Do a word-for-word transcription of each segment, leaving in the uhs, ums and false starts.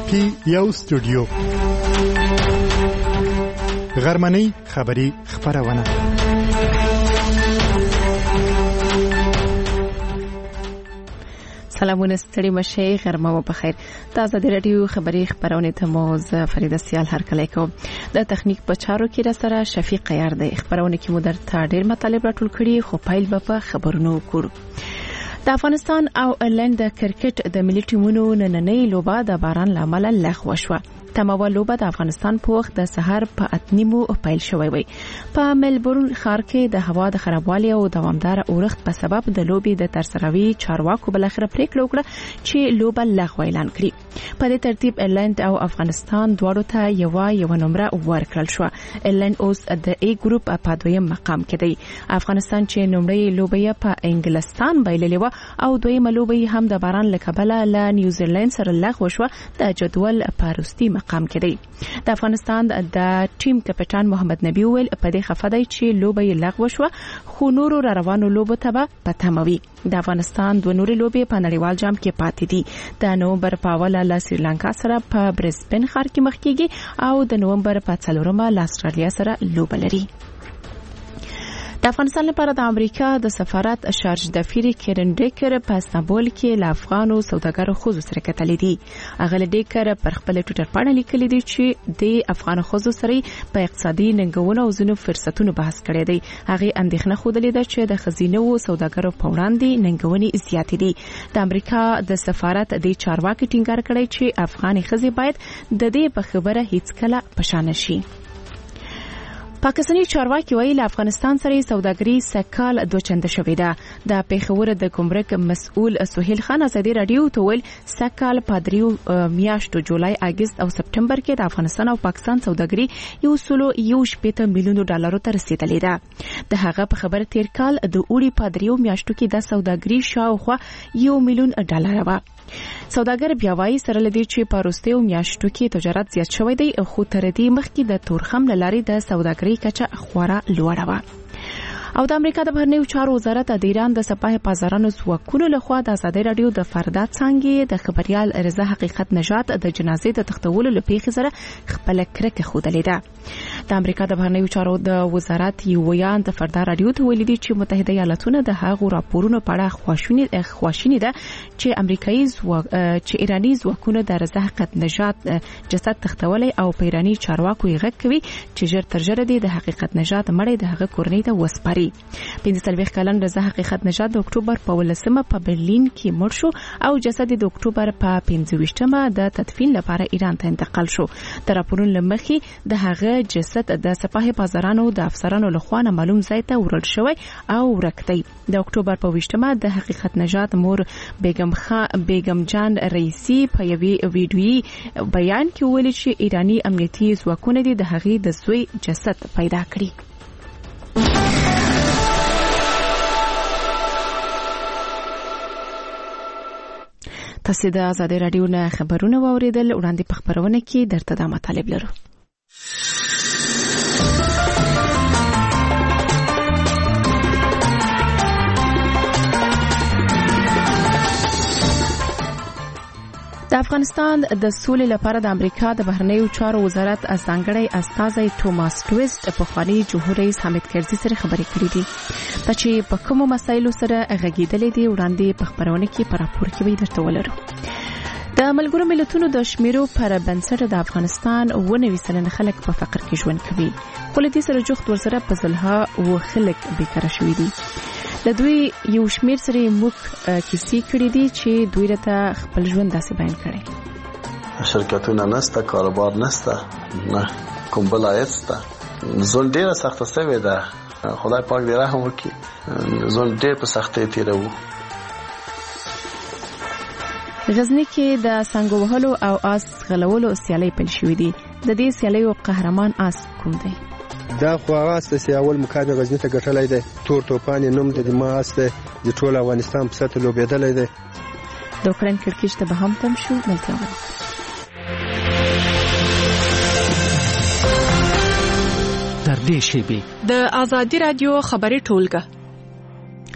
کې یو استودیو غرمنۍ خبری خبرونه سلامونه ستړي مشه غرمه مو په خیر. تازه د رادیو خبری خبرونه ته مو ز فریده سیال هر کله کوم. د تخنیک په چارو کې را سره شفیق قیار دی. خبرونه کې مو درته ډیر مطالب راټول کړي خو پایل به په خبرونو وکړو. د افغانستان او ایرلند د کرکټ د ملي ټیمونو نننۍ لوبه د باران لامل لغوه شوه. تمامه لوبه د افغانستان په وخت د سحر په اتنیمو پیل شوې وي. په ملبورن ښار کې د هوا د خرابوالي او دوامدار اورښت په سبب د لوبې د ترسروي چارواکو بل اخر پریکړه وکړه چې لوبه لغوه اعلان کړي. په دې ترتیب ایرلند او افغانستان دواړو ته یو یو نمبر ورکړل شو. ایرلند اوس د ای ګروپ په دویم مقام کې دی. افغانستان چې نومړی لوبه په انګلستان بایللې و او دویمه لوبه هم د باران لکبله له نیوزیلند سره لغوه شو. د جدول پاروستي مقام کې دی. د افغانستان د ټیم کپټان محمد نبی ویل په دې خفه دی چې لوبه یې لغوه شو خو نورو را روانو لوبو ته به پتموي. د افغانستان دوه نورې لوبې په نړیوال جام کې پاتې دي. د نومبر په اوله له سریلانکا سره په برزبن ښار کې مخ کېږي او د نومبر په څلورمه له استرالیا سره لوبه لري. د افغانستان لپاره د امریکا د سفارت شارج دفیر کیرن ډیکر په استانبول کې له افغانو سوداګرو خوځو سره کتلې دي. هغه ډیکر پر خپل ټوئیټر باندې لیکلي دي چې د افغان خوځو سره په اقتصادي ننګونو او ځینو فرصتونو بحث کړی دی. هغه اندېښنه خوده ده چې د خزینه او سوداګرو په وړاندې ننګونې زیاتې دي. د امریکا د سفارت د چارواکي ټینګار کړی چې افغاني خزې باید د دې په خبره هیڅ کله پشان شي. پاکستاني چارواکي وایي له افغانستان سره سوداګري سکهال دوه چنده شوې ده. د پیښور د ګمرک مسؤل سهیل خان ازادي رادیو ته ویل سکهال په دریو میاشتو جولای، اگست او سپټمبر کې د افغانستان او پاکستان سوداګري یو سلو یو شپږ میلیون ډالرو ته رسیدلې ده. د هغه په خبره تیر کال د اوړي په دریو میاشتو کې د سوداګري شاوخوا یو میلیون ډالر و. سوداګر بیا وایي سره لدی چې په وروستیو میاشتو کې تجارت زیات شوی دی خو تر دې مخکې د تورخم لارې د سوداګرۍ کچه خورا لوړه وه. او د امریکا د بهرنیو چارو وزارت د ایران د سپاه بازارانو ځواکونو لخوا د ازادي رادیو د فردا څنګه د خبريال رضا حقیقت نژاد د جنازې د تختولو لپاره سره خپل کرکه خودلې ده. د امریکا د بهرنیو چارو د وزارت یو ویان د فردا رادیو ته ویلي چې متحده ایالاتونه د هغو راپورونو په اړه خواشینی خواشینی ده چې امریکایي چې ایرانی ځواکونه د رضا حقیقت نژاد جسد تختولې او په ایرانی چارواکو یې غږ کوي چې ژر تر ژره د حقیقت نژاد مړی د هغه کورنۍ ته وسپاري. پنځه څلوېښت کلن رضا حقیقت نژاد د اکتوبر په ولسمه په برلین کې مړ شو او جسد د اکتوبر په پنځه ویشتمه د تدفین لپاره ایران ته انتقال شو. د راپورونو لمخې د هغه جسد د سپاه بازارانو د افسرانو لخوا معلوم ځای ته وړل شوی او ورکتي. د اکتوبر په ویشتمه د حقیقت نژاد مور بیگم خان بیگم جان رئیسی په یوې ویډیویي بیان کې ویلي چې ایرانی امنیتي ځواکونه د هغې د زوی جسد پیدا کړی. تاسو د آزادي رادیو نه خبرونه واوریدل. وړاندې په خبرونه کې درته د مطالب لرو. د افغانستان د سولې لپاره د امریکا د بهرنیو چارو وزارت ځانګړی استازی توماس ټویسټ په خواني جمهور رئیس حامد کرزي سره خبرې کړې دي چې په کومو مسایلو سره غږیدلې دي. وړاندې په خبرونه کې په راپور کې به درته ولرو. د ملګرو ملتونو د شمیرو پر بنسټ د افغانستان ونوي سلنه خلک په فقر کې ژوند کوي خو له دې سره جوخت ورسره په ځلها و خلک بیکاره شوي دي. له دوی یو شمیر سره موږ کیسې کړې دي چې دوی راته خپل ژوند داسې بیان کړي. شرکتونه نسته، کاروبار نسته، نه کوم بل عاید شته. ژوند ډېره سخته شوې ده. خدای پاک دې رحم وکړي. ژوند ډېر په سختۍ تېروو. غزنی کې د څنګه وهلو او آس غلولو سیالۍ پیل شوې دي. د دې سیالیو قهرمان آس کوم دی؟ دا خو هغه چې اول مقام غزنی ته ګټلای دی. تور توپان نوم د ما اس د ټول افغانستان په سطح لوبېدلای دی. د اوکرين کرکټ ته به هم تم شو ملته. تر دې شی به د آزادي رادیو خبري ټولګه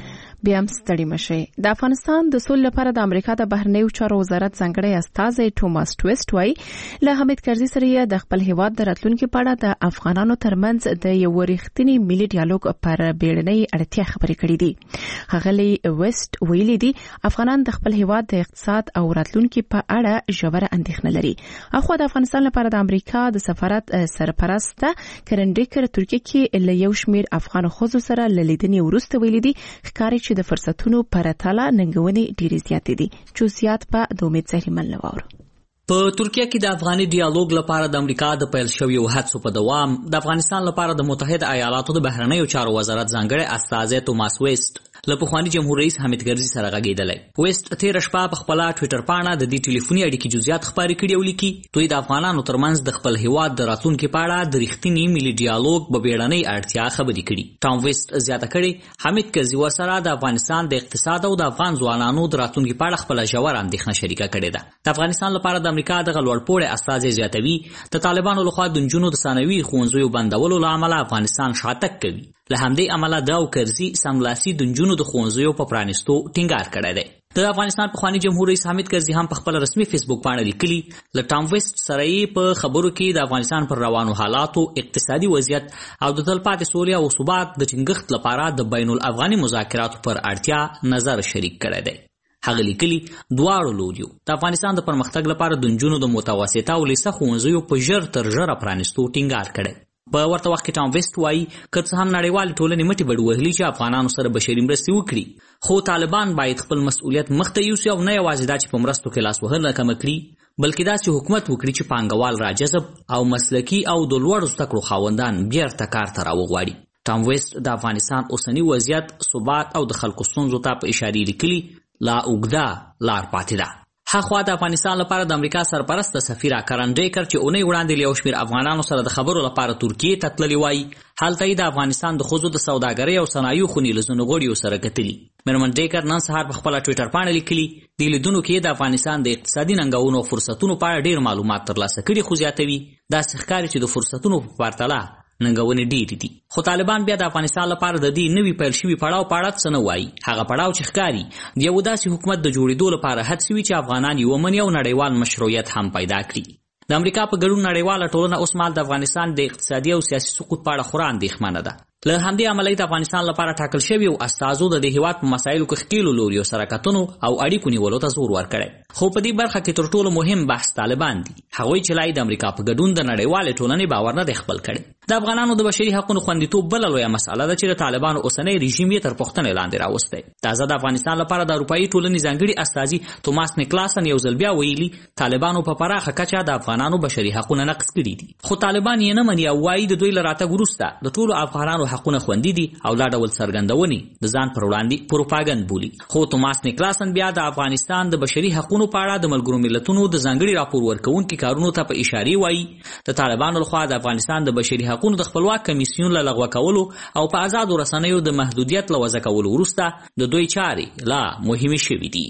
بیا هم ستړي مشئ. د افغانستان د سولې لپاره د امریکا د بهرنیو چارو وزارت ځانګړی استازی ټوماس ټویسټ وایي له حمید کرزي سره د خپل هیواد د راتلونکي په اړه د افغانانو ترمنځ د یو رښتینی ملي ډیالوګ پر بیړنۍ اړتیا خبرې کړې دي. ښاغلي ویسټ ویلي دي افغانان د خپل هیواد د اقتصاد او راتلونکي په اړه ژوره اندېښنه لري. اخو د افغانستان لپاره د امریکا د سفارت سرپرست کرن ډیکر ترکیه کې له یو شمېر افغان ښځو سره له لیدنې وروسته ویلي دي ښکاري چې د فرصتونو پرتله ننګونې ډېرې زیاتې دي. جزئیات په د امید زهرمن لواورو. په ترکیه کې د افغاني ډیالوګ لپاره د امریکا د پیل شویو هڅو په دوام د افغانستان لپاره د متحده ایالاتو د بهرنیو چارو وزارت ځانګړی استازی توماس ویسټ له پخواني جمهور رئیس حامد کرزي سره غږېدلی. ویسټ تېره شپه په خپله ټویټر پاڼه د دې ټلیفوني اړیکې جزئیات خپاره کړي او لیکي دوی د افغانانو ترمنځ د خپل هیواد د راتلونکي په اړه د رښتیني ملي ډیالوګ په بیړنۍ اړتیا خبرې کړي. ټام ویسټ زیاته کړې حامد کرزي ورسره د افغانستان د اقتصاد او د افغان ځوانانو د راتلونکي په اړه خپله ژوره اندېښنه شریکه کړې ده. د افغانستان لپاره د امریکا دغه لوړپوړی استازی زیاتوي د طالبانو لخوا د نجونو د ثانوي ښوونځیو بندولو له امله افغانستان شاتګ کوي. له همدې امله د او کرزي سملاسي د نجونو د ښوونځیو په پرانیستو ټینګار کړی دی. د افغانستان پخواني جمهور رئیس حامد کرزي هم په خپل رسمي فیسبوک پاڼه لیکلي له ټام ویسټ سره یې په خبرو کې د افغانستان پر روانو حالاتو، اقتصادي وضعیت او د تلپاتې سولې او ثبات د ټینګښت لپاره د بین الافغاني مذاکراتو پر اړتیا نظر شریک کړی دی. هغه لیکلي دواړو لوریو د افغانستان د پرمختګ لپاره د نجونو د متوسطه او لیسه ښوونځیو په ژر تر ژره پرانیستو ټینګار کړی. په ورته وخت کې ټام ویسټ وایي که څه هم نړیوالې ټولنې مټې بډ وهلي چې افغانانو سره بشري مرستې وکړي، خو طالبان باید خپل مسؤلیت مخته یوسي او نه یوازې دا چې په مرستو کې لاسوهنه کمه کړي، بلکې داسې حکومت وکړي چې پانګوال راجذب او مسلکي او د لوړو زده کړو خاوندان بیرته کار ته راوغواړي. ټام ویسټ د افغانستان اوسني وضعیت، ثبات او د خلکو ستونزو ته په اشارې لیکلي لا اوږده لار پاتې ده. هاخوا د افغانستان لپاره د امریکا سرپرست سفیره کرن ډیکر چې اونۍ وړاندې له یو شمېر افغانانو سره د خبرو لپاره ترکیې ته تللي وایي هلته یې د افغانستان د ښځو د سوداګرۍ او صنایعو خونې له ځینو غړیو سره کتلي. میرمن ډیکر نن سهار په خپله ټویټر پاڼه لیکلي دې لیدونو کې د افغانستان د اقتصادي ننګونو او فرصتونو په اړه ډېر معلومات ترلاسه کړي، خو زیاتوي داسې ښکاري چې د فرصتونو په پرتله ننګونې ډېرې دي. خو طالبان بیا د افغانستان لپاره د دې نوي پیل شوي پړاو په اړه څه نه وایي. هغه پړاو چې ښکاري د یو داسې حکومت د جوړېدو لپاره هڅې وي چې افغانان یې ومني او نړیوال مشروعیت هم پیدا کړي. د امریکا په ګډون نړیواله ټولنه اوس مهال د افغانستان د اقتصادي او سیاسي سقوط په اړه خورا اندېښمنه ده. له همدې امله د افغانستان لپاره ټاکل شویو استازو د دې هیواد په مسایلو کې ښکېلو لوریو سره کتنو او اړیکو نیولو ته زور ورکړی. خو په دې برخه کې تر ټولو مهم بحث طالبان دي. هغوی چې لا د امریکا په ګډون د نړیوالې ټولنې باور نه دی خپل کړی. د افغانانو د بشري حقونو خوندیتوب بله لویه مسئله ده چې د طالبانو اوسنی رژیم یې تر پوښتنې لاندې راوستی. تازه د افغانستان لپاره د اروپایي ټولنې ځانګړي استازي توماس نیکلاسن یو ځل بیا ویلي طالبانو په پراخه کچه د افغانانو بشري حقونه نقض کړي دي، خو طالبان یې نه مني او وایي د دوی له راتګ وروسته د ټولو افغانانو حقونه خوندي دي او دا ډول څرګندونې د ځان پر وړاندې پروپاګند بولي. خو توماس نیکلاسن بیا د افغانستان د بشري حقونو په اړه د ملګرو ملتونو د ځانګړي راپور ورکوونکي کارونو ته په اشارې وایي د طالبانو لخوا د افغانستان د بشري حقونو د خپلواک کمیسیون له لغوه کولو او په آزادو رسنیو د محدودیت له وضع کولو وروسته د دوی چارې لا مهمې شوي دي.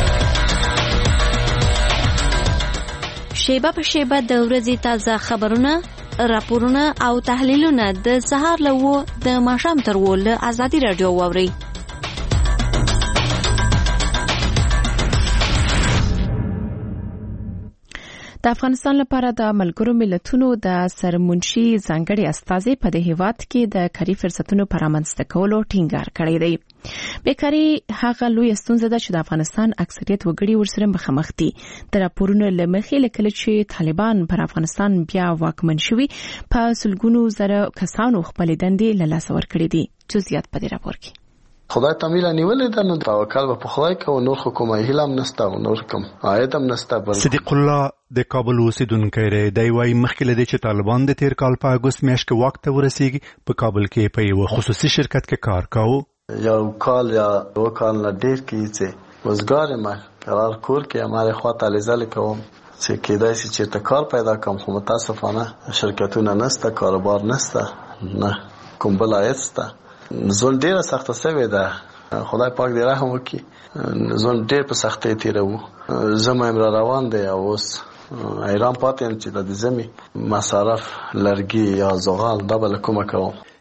شیبه په شیبه د ورځې تازه خبرونه، راپورونه او تحلیلونه د سهار له اوه د ماښام تر اوه له ازادي راډیو واورئ. د افغانستان لپاره د ملګرو ملتونو د سرمنشي ځانګړي استازي په دې هیواد کې د کاري فرصتونو پر رامنځته کولو ټینګار کړی دی. بیکاري هغه لویه ستونزه ده چې د افغانستان اکثریت وګړي ورسره مخامخ دي. د راپورونو له مخې لیکل چې طالبان پر افغانستان بیا واکمن شوي په سلګونو زره کسانو خپل دندې له لاسه ورکړي دي. جزئیات په دې راپور کې. خدای تعالی نیولې ده نو توکل په خدای کوو، نور حکومت هیله هم نشته او نور کوم عاید هم نشته. صدیق الله د کابل اوسیدونکی دی. دی وايي مخکې له دې چې طالبان د تیر کال په اګوست میاشت کې واک ته ورسیږي په کابل کې په یو خصوصي شرکت کې کار کاوه. یو کال یا دو کال نه ډیر کې چې وزګار ما قرار کور کې اماره خواته لیزل کوم چې کېدای شي چې کار پیدا کوم، خو متاسفانه شرکتونه نشته، کاروبار نشته، نه کوم بل عاید شته. زون ډیره سخته سوې ده، خدای پاک دې رحم وکړي. زون ډیر په سختۍ تیرو، زما امر روان دی او اوس ایران پاتې یم چې د زمي مصارف لرګي یا زغال دا بل کومه کوم.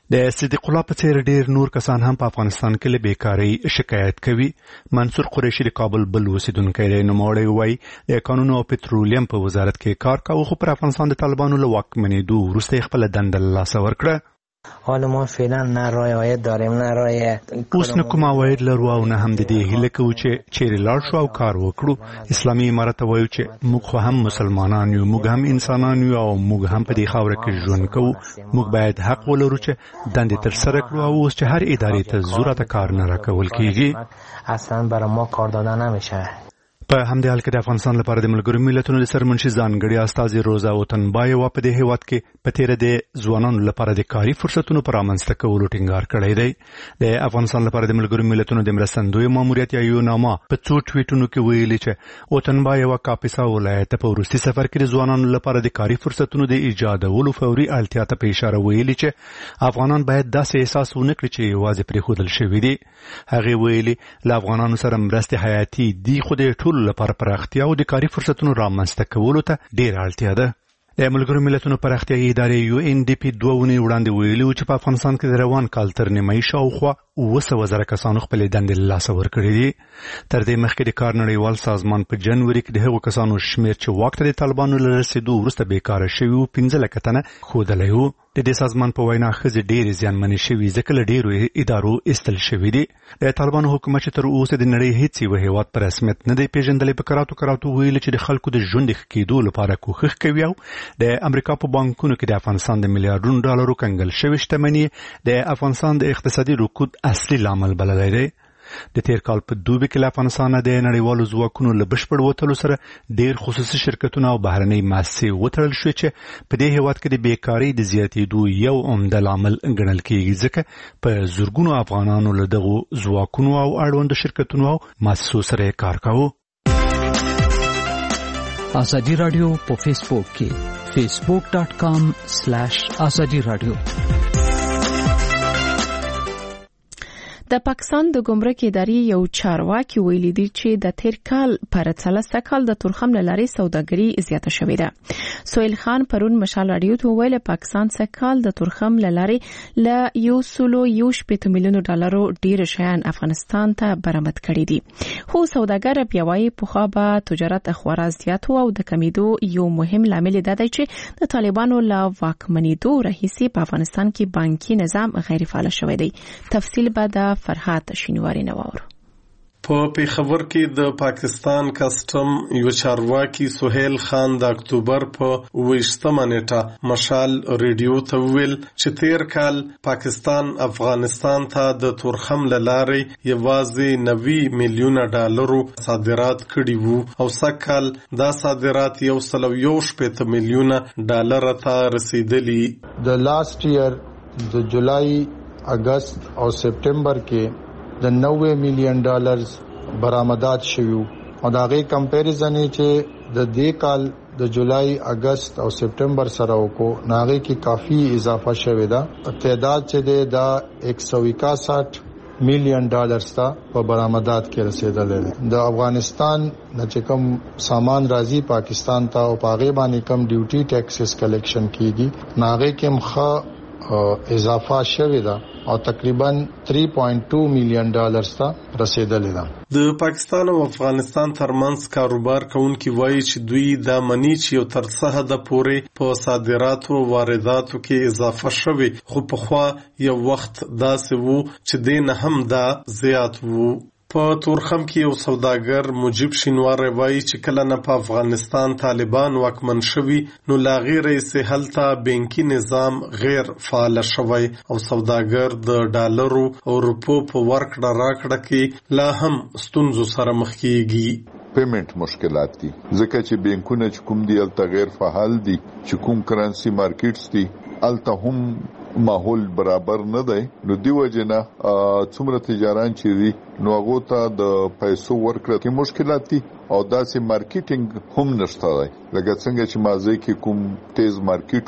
د صدیق الله په څیر ډیر نور کسان هم په افغانستان کې له بیکاری شکایت کوي. منصور قریشي د کابل بل اوسیدونکی دی. نوموړی وایي د کانونو او پټرولیم په وزارت کې کار کاوه، خو پر افغانستان د طالبانو له واکمنېدو وروسته خپله دنده له لاسه ورکړه. حالا ما فعلا نه رای عاید داریم نه رای اوس نه کوم عواید لرو او نه هم د دې هیله کوو چې چیرې لاړ شو او کار وکړو. اسلامي امارت ته وایو چې موږ خو هم مسلمانان یو، موږ هم انسانان یو او موږ هم په دې خاوره کې ژوند کوو. موږ باید حق ولرو چې دندې ترسره کړو او اوس چې هر ادارې ته ضرورت کار نه راکول کیږي. اصلا برای ما کار داده نمیشه. په همدې حال کې د افغانستان لپاره د ملګرو ملتونو د سرمنشي ځانګړي استازي روزا اوتنبایوا په دې هیواد کې په تیره د ځوانانو لپاره د کاري فرصتونو پر رامنځته کولو ټینګار کړی دی. د افغانستان لپاره د ملګرو ملتونو د مرستندوی ماموریت یا یوناما په څو ټویټونو کې ویلي چې اوتنبایوا کاپیسا ولایت په وروستي سفر کې د ځوانانو لپاره د کاري فرصتونو د ایجادولو فوري اړتیا ته په اشاره ویلي چې افغانان باید داسې احساس ونه کړي چې یوازې پرېښودل شوي دي. هغې ویلي له افغانانو سره مرستې حیاتي دي، خو د ټولو لپاره پراختیا او د کاري فرصتونو رامنځته کولو ته ډېره اړتیا ده. د ملګرو ملتونو پراختیایي ادارې یو ان ډي پي دوه اونۍ وړاندې ویلي و چې په افغانستان کې د روان کال تر نیمایي شاوخوا اوه سوه زره کسانو خپلې دندې له لاسه ورکړې دي. تر دې مخکې د کار نړیوال سازمان په جنوري کې د هغو کسانو شمېر چې واک ته د طالبانو له رسېدو وروسته بیکاره شوي وو پنځه لکه تنه ښودلی و. د دې سازمان په وینا ښځې ډېرې زیانمنې شوي ځکه له ډېرو ادارو ایستل شوي دي. د طالبانو حکومت چې تر اوسه د نړۍ هېڅ یو هېواد په رسمیت نه دی پېژندلی په کراتو کراتو ویلي چې د خلکو د ژوند ښه کېدو لپاره کوښښ کوي او د امریکا په بانکونو کې د افغانستان د میلیارډونو ډالرو کنګل شوې شتمني د افغانستان د اقتصادي رکود اصلي لامل بللی دی. د تیر کال په دوبي کې له افغانستانه د نړیوالو ځواکونو له بشپړ وتلو سره ډېر خصوصي شرکتونه او بهرنۍ مؤسسې وتړل شوې چې په دې هېواد کې د بیکارۍ د زیاتېدو یو عمده لامل ګڼل کېږي، ځکه په زرګونو افغانانو له دغو ځواکونو او اړوندو شرکتونو او مؤسسو سره کار کاوه. ازادي رادیو په فیسبوک کې فیسبوک ډاٹ کام سلیش ازادي رادیو. د پاکستان د ګمرک ادارې یو چارواکي ویلي دی چې د تیر کال پر څلسته کال د تورخم له لارې سوداګري زیاته شوې ده. سهیل خان پرون مشال رادیو ته ویل پاکستان څخه کال د تورخم له لارې ل یو سلو یو شپږ میلیون ډالرو ډیر شیان افغانستان ته برآمد کړي دي. خو سوداګر بیا وايي پخوا به تجارت خورا زیات او د کمیدو یو مهم لامل دا دی چې د طالبانو له واکمنېدو راهیسې په افغانستان کې بانکي نظام غیر فعال شوی دی. تفصیل به د فرحات شینواری نواور. په پیښور کې د پاکستان کسټم یو چارواکي سهیل خان د اکتوبر په اوویشتمه نیټه مشال ریډیو ته ویل چې تیر کال پاکستان افغانستان ته د تورخم له لارې یوازې نوي میلیونه ډالرو صادرات کړي وو او سږ کال دا صادرات یو سل او یو شپېته میلیونه ډالر ته رسیدلي. د لاست ایئر د جولای اگست او سپټمبر کې د نوے میلیون ډالرز برآمدات شوي او دا غي کمپیریزن چې د دې کال د جولای اگست او سپټمبر سره وکړو ناغه کې کافی اضافه شوې ده. تعداد چې دا ایک سو اکسٹھ میلیون ډالرز تا په برآمدات کې رسیدل دي. د افغانستان نه چې کوم سامان راځي پاکستان ته او پاغه باندې کم ډیوټي ټیکسز کلیکشن کیږي ناغه کې مخه اضافه شوې ده او تقریبا تین پوینټ دو میلیون ډالرز ته رسیدلې ده. د پاکستان او افغانستان ترمنځ کاروبار کوونکي وایي چې دوی دا مني چې یو تر څه حده پورې په صادراتو او وارداتو کې اضافه شوي، خو پخوا یو وخت داسې وو چې دې نه هم دا زیات وو. په تورخم کې یو سوداګر مجيب شینواری وایي چې کله نه په افغانستان طالبان واکمن شوي نو لا غیر یې هلته بانکي نظام غیر فعال شوی او سوداګر د ډالرو او روپو په ورکړه راکړه کې لا هم ستونزو سره مخ کیږي. پیمنٹ مشکلات دي ځکه چې بانکونه چې کوم دی الته غیر فعال دي، چې کوم کرنسي مارکیټس دي الته هم ماحول برابر نه دی. نو دی وجنه څومره تجاران چې دي نو هغه ته د پیسو ورکړه کې مشکلات دي او داسې مارکیټینګ هم نشته دی. لکه څنګه چې مازه کې کوم تیز مارکیټو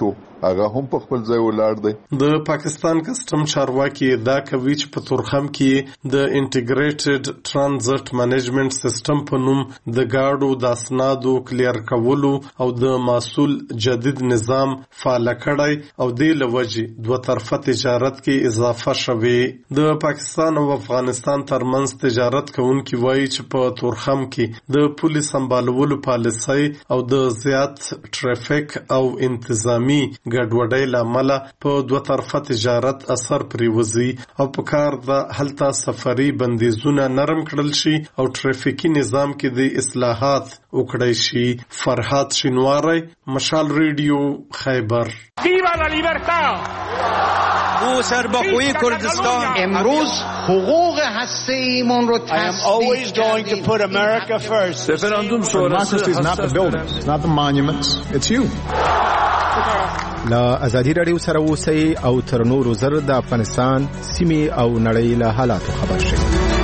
هغه هم په خپل ځای ولاړ دی. د پاکستان کسټم چارواکي دا کوي چې په تورخم کې د انټیګریټډ ترانزیت منیجمنت سیستم په نوم د گاډو د اسنادو کلیر کولو او د محصول جدید نظام فعال کړی او د لوجي دوه طرفه تجارت کې اضافه شوه. د پاکستان او افغانستان ترمنځ تجارت کوونکي وایي چې په تورخم کې د پولیس سمبالولو پالیسۍ او د زیات ټرافیک او انتظامی ګډوډۍ لامل په دوه طرفه تجارت اثر پریوزي او په کار د هلته سفري بندیزونه نرم کړل شي او ټرافیکي نظام کې د اصلاحات وکړای شي. فرحات شینواری، مشال ریډیو، خیبر. ویوا لا لیبرتا! او سرباخوی کردستان امروز حقوق هسته‌ایمون رو تثبیت کردیم. رفراندوم شورای is not the buildings, it's not the monuments, it's you. لا ازادي رادیو سره اوسئ او تر نورو زر د افغانستان سیمې او نړۍ له حالاتو خبر شئ.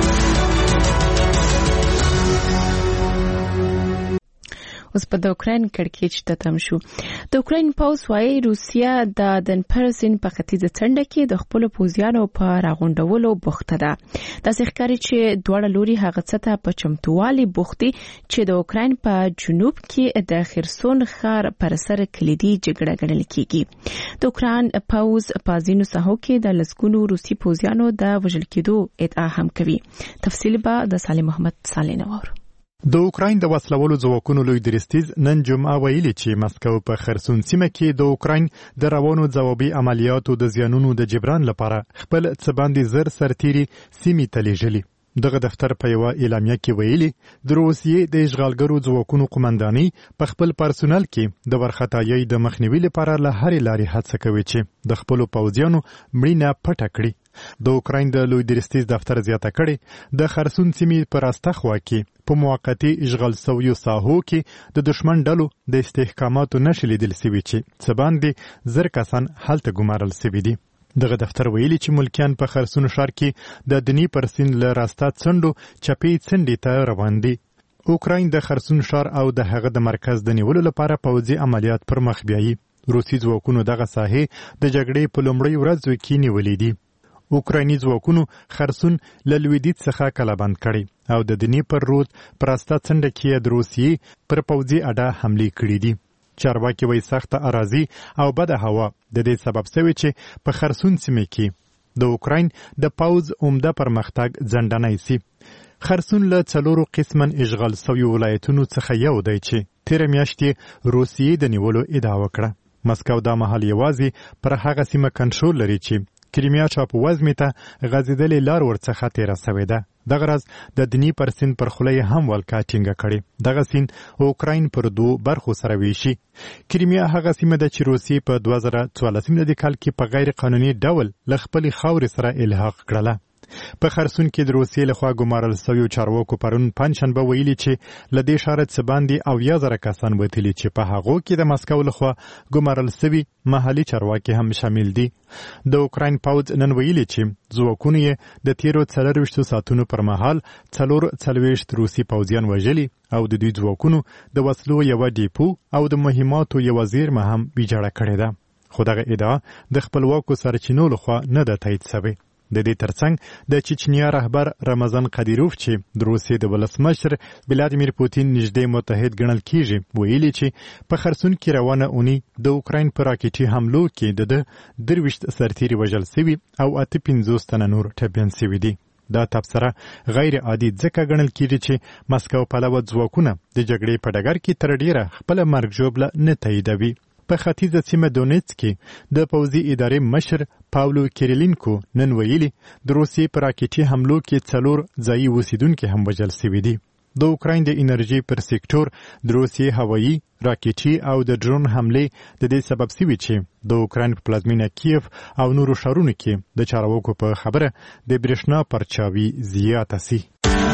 اوس په د اوکراین کړکېچ ته تم شو. د اوکراین پوځ وايي روسیا د دنپرسین په ختیځه څنډه کې د خپل پوځیانو په راغونډولو بوخته ده. داسې ښکاري چې دواړه لوري هغه څه ته په چمتووالي بوخت دي چې د اوکراین په جنوب کې د خرسون ښار پر سر کلیدي جګړه ګڼل کیږي. د اوکراین پوځ په ځینو ساحو کې د لسګونو روسي پوځیانو د وژل کېدو ادعا هم کوي. تفصیل به د صالح محمد صالح نور. د اوکراین د وسلوالو ځواکونو لوی درستیز نن جمعه ویلي چې مسکو په خرسون سیمه کې د اوکراین د روانو ځوابي عملیاتو د زیانونو د جبران لپاره خپل څه باندې زر سرتيري سیمې ته لیږلي. دغه دفتر په یو اعلامیه کې ویلي د روسیې د اشغالګرو ځواکونو قومنداني په خپل پرسونل کې د ورختایي د مخنیوي لپاره له هرې لارې هڅه کوي چې د خپل پوځیانو مړینه پټه کړي. د اوکراین د لوی درستیز دفتر زیاته کړي د خرسون سیمې پر استخوا کې په موقتی اشغال سویو ساحو کې د دشمن ډلو د استحکاماتو نشي لیدل سوي چې څه باندې زر کسان هلته ګمارل سوي دي. دغه دفتر ویلي چې ملکیان په خرسون ښار کې د دنی پر سیند له راستا څنډو چپی څنډې ته روان دي. اوکراین د خرسون ښار او د هغه د مرکز د نیولو لپاره پوځي عملیات پر مخ بیایي. روسي ځواکونو دغه ساحې د جګړې په لومړۍ ورځو کې نیولې دي. اوکرایني ځواکونو خرسون له لویدیځ څخه کلابند کړي او د دنی پر رود پر راستا څنډه کې د روسیې پر پوځي اډه حمله کړې دي. چارواکي وایي سخته اراضي او بده هوا د دې سبب شوی چې په خرسون سیمه کې د اوکراین د پوځ عمده پرمختګ ځنډنی سي. خرسون له څلورو قسمن اشغال شوی ولایتونو څخه یو دی چې تیر میاشتې روسیې د نیولو ادعا وکړه. مسکو دا مهال یوازې پر هغه سیمه کنټرول لري چې کریمیا چاپ وزمې ته غځېدلې لار ورڅخه تیره سوې ده. دغه راز د دنی پر سیند پر خوله یې هم ولکه ټینګه کړې. دغه سیند اوکراین پر دوو برخو سره ویشي. کریمیا هغه سیمه ده چې روسیې په دوه زره څوارلسم میلادي کال کې په غیر قانوني ډول له خپلې خاورې سره الحاق کړله. په خرسون کې د روسیې لخوا ګمارل شویو چارواکو پرون پنجشنبه ویلي چې له دې ښاره څه باندې اویا زره کسان وتلي چې په هغو کې د مسکو لخوا ګمارل شوي محلي چارواکي هم شامل دي. د اوکراین پوځ نن ویلي چې ځواکونو یې د تیرو څلرویشتو ساعتونو پر مهال څلور څلوېښت روسي پوځیان وژلي او د دوی ځواکونو د وسلو یوه ډیپو او د مهماتو یوه زیرمه هم ویجاړه کړې ده. خو دغه ادعا د خپلواکو سرچینو لخوا نه ده تایید شوې. د دې ترڅنګ د چچنیا رهبر رمضان قدیروف چې د روسیې د ولسمشر ولادیمیر پوتین نږدې متحد ګڼل کیږي ویلي چې په خرسون کې روانه اونۍ د اوکراین په راکټي حملو کې د درویشت سرتیري وژل سوي او اته پنځوس تنه نور ټپیان سوي دي. دا تبصره غیر عادي ځکه ګڼل کیږي چې مسکو پلوه ځواکونه د جګړې په ډګر کې تر ډیره خپله مرګ ژوبله نه تاییدوي. په ختیځه سیمه دونیتس کې د پوځي ادارې مشر پاولو کیریلینکو نن ویلي د روسیې په راکټي حملو کې څلور ځایي اوسیدونکي هم وژل سوي دي. د اوکراین د انرژي پر سکتور د روسیې هوایي راکټي او د ډرون حملې د دې سبب سوي چې د اوکراین په پلازمینه کیف او نورو ښارونو کې د چارواکو په خبره د برېښنا پرچاوي زیاته سي.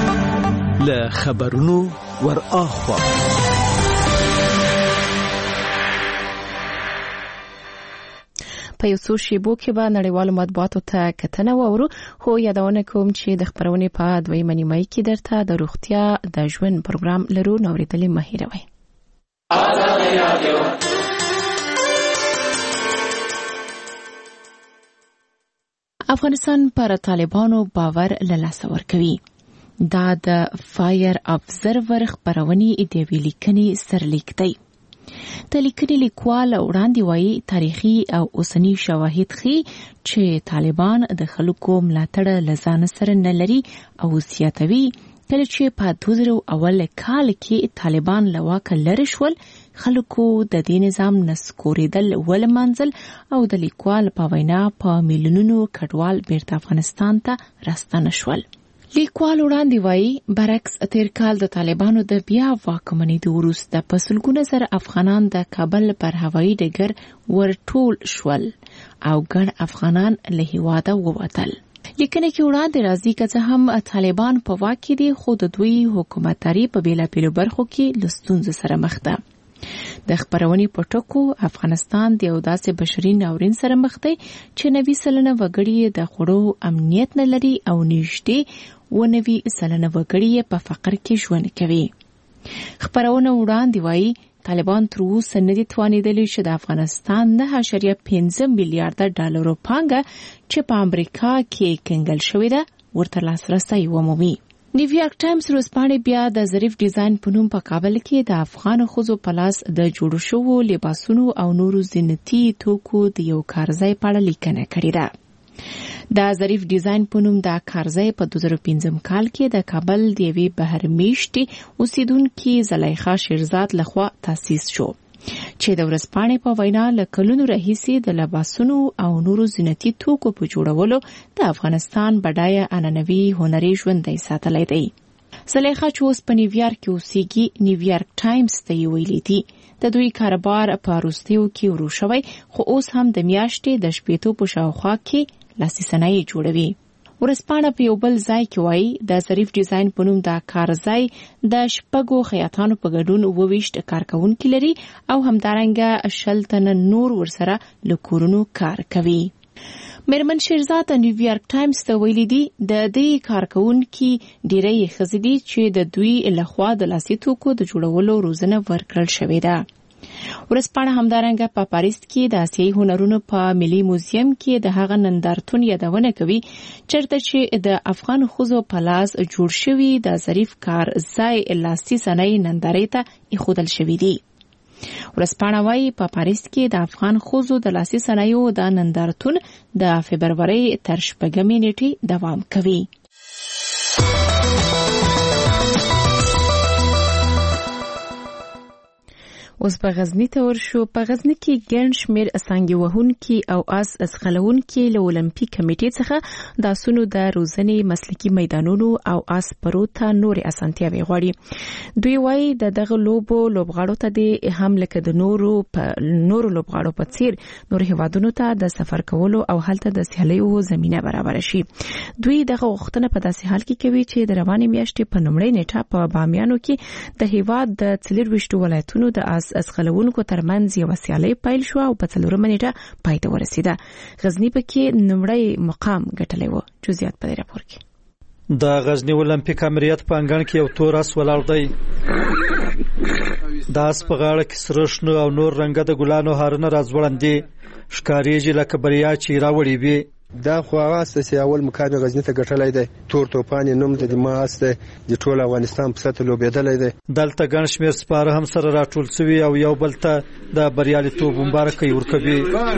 له خبرونو ور اخوا په یو څو شیبو کې به نړیوالو مطبوعاتو ته کتنه وورو. خو یادونه کوم چې د خبرونې په دویمه نیمایي کې درته د روغتیا د ژوند پروګرام لرو، نو اورېدلې مه هېروئ. افغانستان پر طالبانو باور له لاسه ورکوي. دا د فایر ابزرور خبرونې د یوې لیکنې سرلیک دی. د لیکنې لیکوال وړاندې وایي تاریخي او اوسني شواهد ښیي چې طالبان د خلکو ملاتړ له ځان سره نه لري او زیاتوي کله چې په دوه زره اول کال کې طالبان له واکه لرې شول خلکو د دې نظام نسکورېدل ولمانځل او د لیکوال په وینا په میلیونونو کډوال بیرته افغانستان ته راستانه شول. لیکوال وړاندې وایي برعکس تیر کال د طالبانو د بیا واکمنېدو وروسته په سلګونه زره افغانان د کابل پر هوایي ډګر ورټول شول او ګڼ افغانان له هیواده ووتل. لیکنه کې وړاندې راځي که څه هم طالبان په واک کې دي خو د دوی حکومتداري په بیلابیلو برخو کې له ستونزو سره مخ ده. د خبرونې په ټکو افغانستان د یو داسې بشري ناورین سره مخ دی چې نوي سلنه وګړي د خوړو امنیت نه لري او نږدې و نوي سلنه وګړي په فقر کې ژوند کوي. خبرونه وړاندې وایي طالبان تر اوسه نه دي توانېدلي چې د افغانستان نه اعشاریه پنځه میلیارډ ډالرو پانګه چې په امریکا کې کنګل شوې ده ورته لاسرسی ومومي. نیویارک ټایمز ورځپاڼې بیا د ظریف ډیزاین په نوم په کابل کې د افغان ښځو په لاس د جوړو شوو لباسونو او نورو زینتي توکو د یو کارځای په اړه لیکنه کړې ده. د ظریف ډیزاین په نوم د کارځای په دوه زره پنځم کال کې د کابل د یوې بهرمیشتې اوسیدونکي زلیخا شیرزاد لخوا تاسیس شو چې د ورځپاڼې په وینا له کلونو راهیسې د لباسونو او نورو زینتي توکو په جوړولو د افغانستان بډایه عنعنوي هنري ژوندی ساتلی دی. زلیخا چې اوس په نیویارک کې اوسیږي نیویارک ټایمز ته یې ویلي دي د دوی کاروبار په وروستیو کې ورو شوی خو اوس هم د میاشتې د شپېتو په شاوخوا کې لاسي صنایع جوړوي. ورځپاڼه په یو بل ځای کې وایي د ظریف ډیزاین په نوم د کارځای د شپږو خیاطانو په ګډون اووه ویشت کارکوونکي لري او همدارنګه شل تنه نور ورسره له کورونو کار کوي. میرمن شیرزاد د نیویارک ټایمز ته ویلي دي د دې کارکوونکي ډیری ښځې دي چې د دوی لخوا د لاسي توکو د جوړولو روزنه ورکړل شوې ده. ورځپاڼه همدارنګه په پاریس کې د آسیایي هنرونو په ملي موزیم کې د هغه نندارتون یادونه کوي چېرته چې د افغان ښځو په لاس جوړ شوي د ظریف کارځای لاسي صنایع نندارې ته ایښودل شوي دي. ورځپاڼه وایي په پاریس کې د افغان ښځو د لاسي صنایعو د نندارتون د فبرورۍ تر شپږمې نیټې دوام کوي. اوس په غزنی ته ورشو. په غزنی کې ګڼ شمېر څانګې وهونکي او آس ځغلونکي له اولمپیک کمیټې څخه د آسونو د روزنې مسلکي میدانونو او آس پرو ته نورې اسانتیاوې غواړي. دوی وایي د دغه لوبو لوبغاړو ته د هم لکه د نورو نورو لوبغاړو په څیر نور هیوادونو ته د سفر کولو او هلته د سیالیو زمینه برابر شي. دوی دغه غوښتنه په داسې حال کې کوي چې د روانې میاشتې په لومړۍ نیټه په بامیانو کې د هیواد د څلورویشتو ولایتونو د آس اسخلونکو ترمنځ یو سیالي پیل شو او په څلورمه نیټه پای ته ورسیده. غزنی پکې نمړی مقام ګټلی و. جزئیات په دې راپور کې. د غزنی اولمپیک امریت په انګړ کې یو تور اس ولاړ دی. د اس په غاړه کې سره شنه او نور رنګه د ګلانو هارونه راځوړندې ښکاریږي لکه بریا چې راوړي وي. دا خو هغه اساسي اول مقام غزنی ته ګټلای دی. تور توپان نوم د ما استه د ټول افغانستان په سطح لوبېدلای دی. دلته ګڼ شمېر سپاره هم سره راټول شوي او یو بل ته د بریالیتوب مبارکي ورکوي.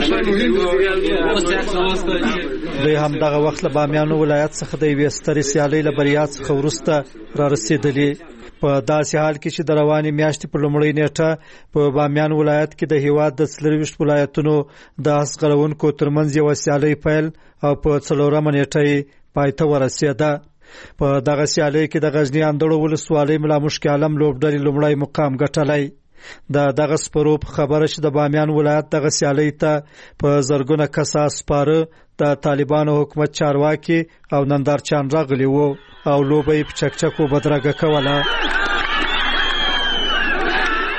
دوی هم دغه وخت له بامیانو ولایت څخه د یوې سترې سیالۍ له بریا څخه وروسته را رسېدلي. په داسې حال کې چې د روانې میاشتې په لومړۍ نیټه په بامیان ولایت کې د هیواد د څلورویشت ولایتونو د آس ځغلونکو ترمنځ یوه سیالۍ پیل او په څلورمه نیټه یې پای ته ورسېده. په دغه سیالۍ کې د غزني اندړو ولسوالۍ ملا مشک عالم لوبډلې لومړی مقام ګټلی. د دغه سپرو په خبره چې د بامیان ولایت دغه سیالۍ ته په زرګونه کسه سپاره د طالبانو حکومت چارواکي او نندارچیان راغلي وو او لوبه یې په چکچکو بدرګه کوله.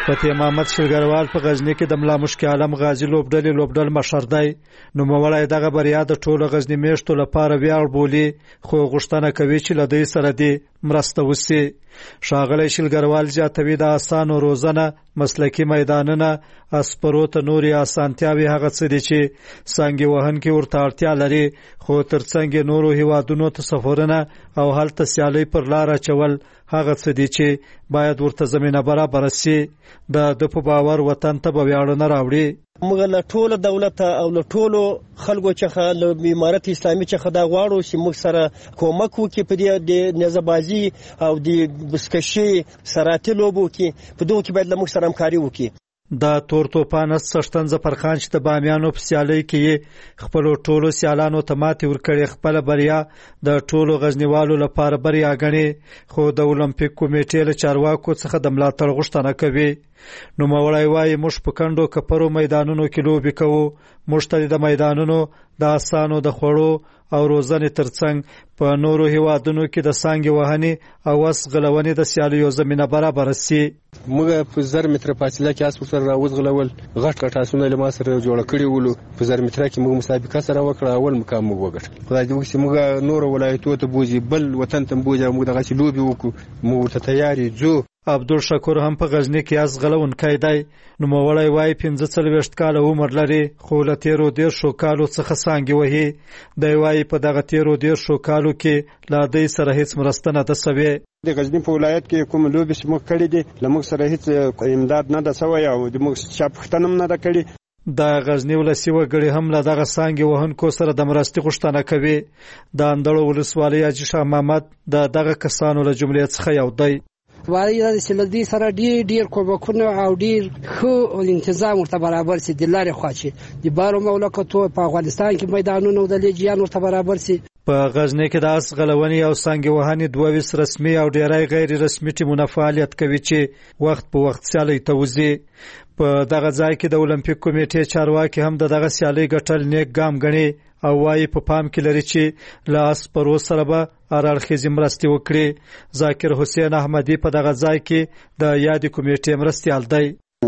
فتح محمد شلګروال په غزنی کې د ملا مشکل عالم غازی لوبډلې لوبډل مشر دی. نو موړای دغه بریا د ټولو غزنی میشتو لپاره ویاړ بولی، خو غوښتنه کوي چې له دوی سره دی مرسته وسی. ښاغلی شلګروال زیاتوي د اسانو روزنه، مسلکی میدانونه، اسپرو ته نورې اسانتیاوې هغه څه دي چې څانګې وهونکي ورته اړتیا لري، خو ترڅنګ نورو هیوادونو ته سفرونه او هلته سیالۍ پر لار اچول هغه څه دي چې باید ورته زمینه برابر شي. د د په باور وطن ته به ویاړونه راوړي. موږ له ټولو دولت او له ټولو خلکو څخه له امارت اسلامي څخه دا غواړو چې موږ سره کومک وکړي په دې د نزبازي او د بسکشي سراتي لوبو کې، په دوه کې باید له موږ سره همکاري وکړي. دا تور توپان سشتن ظفرخان چې د بامیانو په سیالۍ کې خپل ټولو سیالانو ته ماتې ورکړې، خپل بریا د ټولو غزنیوالو لپاره بریا غني، خو د اولمپیک کمیټې له چارواکو څخه د ملاتړ غوښتنه کوي. نو موړای وایي موږ په کندو کپرو میدانونو کې لوبي کوو، موږ ته د میدانونو د اسانو د خوړو او روزنې ترڅنګ په نورو هیوادونو کې د څانګې وهنې او وس غلونې د سیالیو زمینه برابر شي. موږ په زر متره فاصله کې اس سره راوځغلول، غټ غټ اسونه له ما سره جوړ کړی ولو، په زر متره کې موږ مسابقه سره وکړه، اول مقام موږ وګټ. خدای دې وکړي موږ نور ولایتونو ته بوزي، بل وطن ته بوزي، موږ دغه چې لوبي وکړو، موږ ته تیاری جو. عبدالشکور هم په غزنی کې از غلونکی دی. نو موړی وای پنځه څلوېښت کاله عمر لري، خو له تیرو دېرشو کالو څخه څانګې وهي. دی وایي په دغه تیرو دېرشو کالو کې له دوی سره هیڅ مرسته نه ده سوې. د غزنی په ولایت کې کوم لوبې چې موږ کړې دي له موږ سره هیڅ امداد نه ده سوی او د موږ چا پوښتنه هم نه ده کړې. د غزنی ولسي وګړي هم له دغه څانګې وهونکو سره د مرستې غوښتنه کوي. د اندړو ولسوالۍ حاجي شاه محمد د دغه کسانو له جملې څخه یو دی. وایي دا چې لدی سره ډیر ډیر کومکونه او ډیر خو تنظیم ورته برابر سي، د لارې خواچی د بارو مملکتو په افغانستان کې میدانونه د لجیان ورته برابر سي. په غزنی کې د اس غلونې او څانګې وهنې دوه ویس رسمي او ډیری غیر رسمي ټیمونه فعالیت کوي چې وخت په وخت سیالۍ ته وځي. په دغه ځای کې د اولمپیک کمیټې چارواکي هم د دغه سیالۍ ګټل نیک ګام ګڼي او وايي په پام کې لري چې له اسپرو سره به اړخیزې مرستې وکړي. ذاکر حسین احمدي په دغه ځای کې د یادې کمیټې مرستیال دی.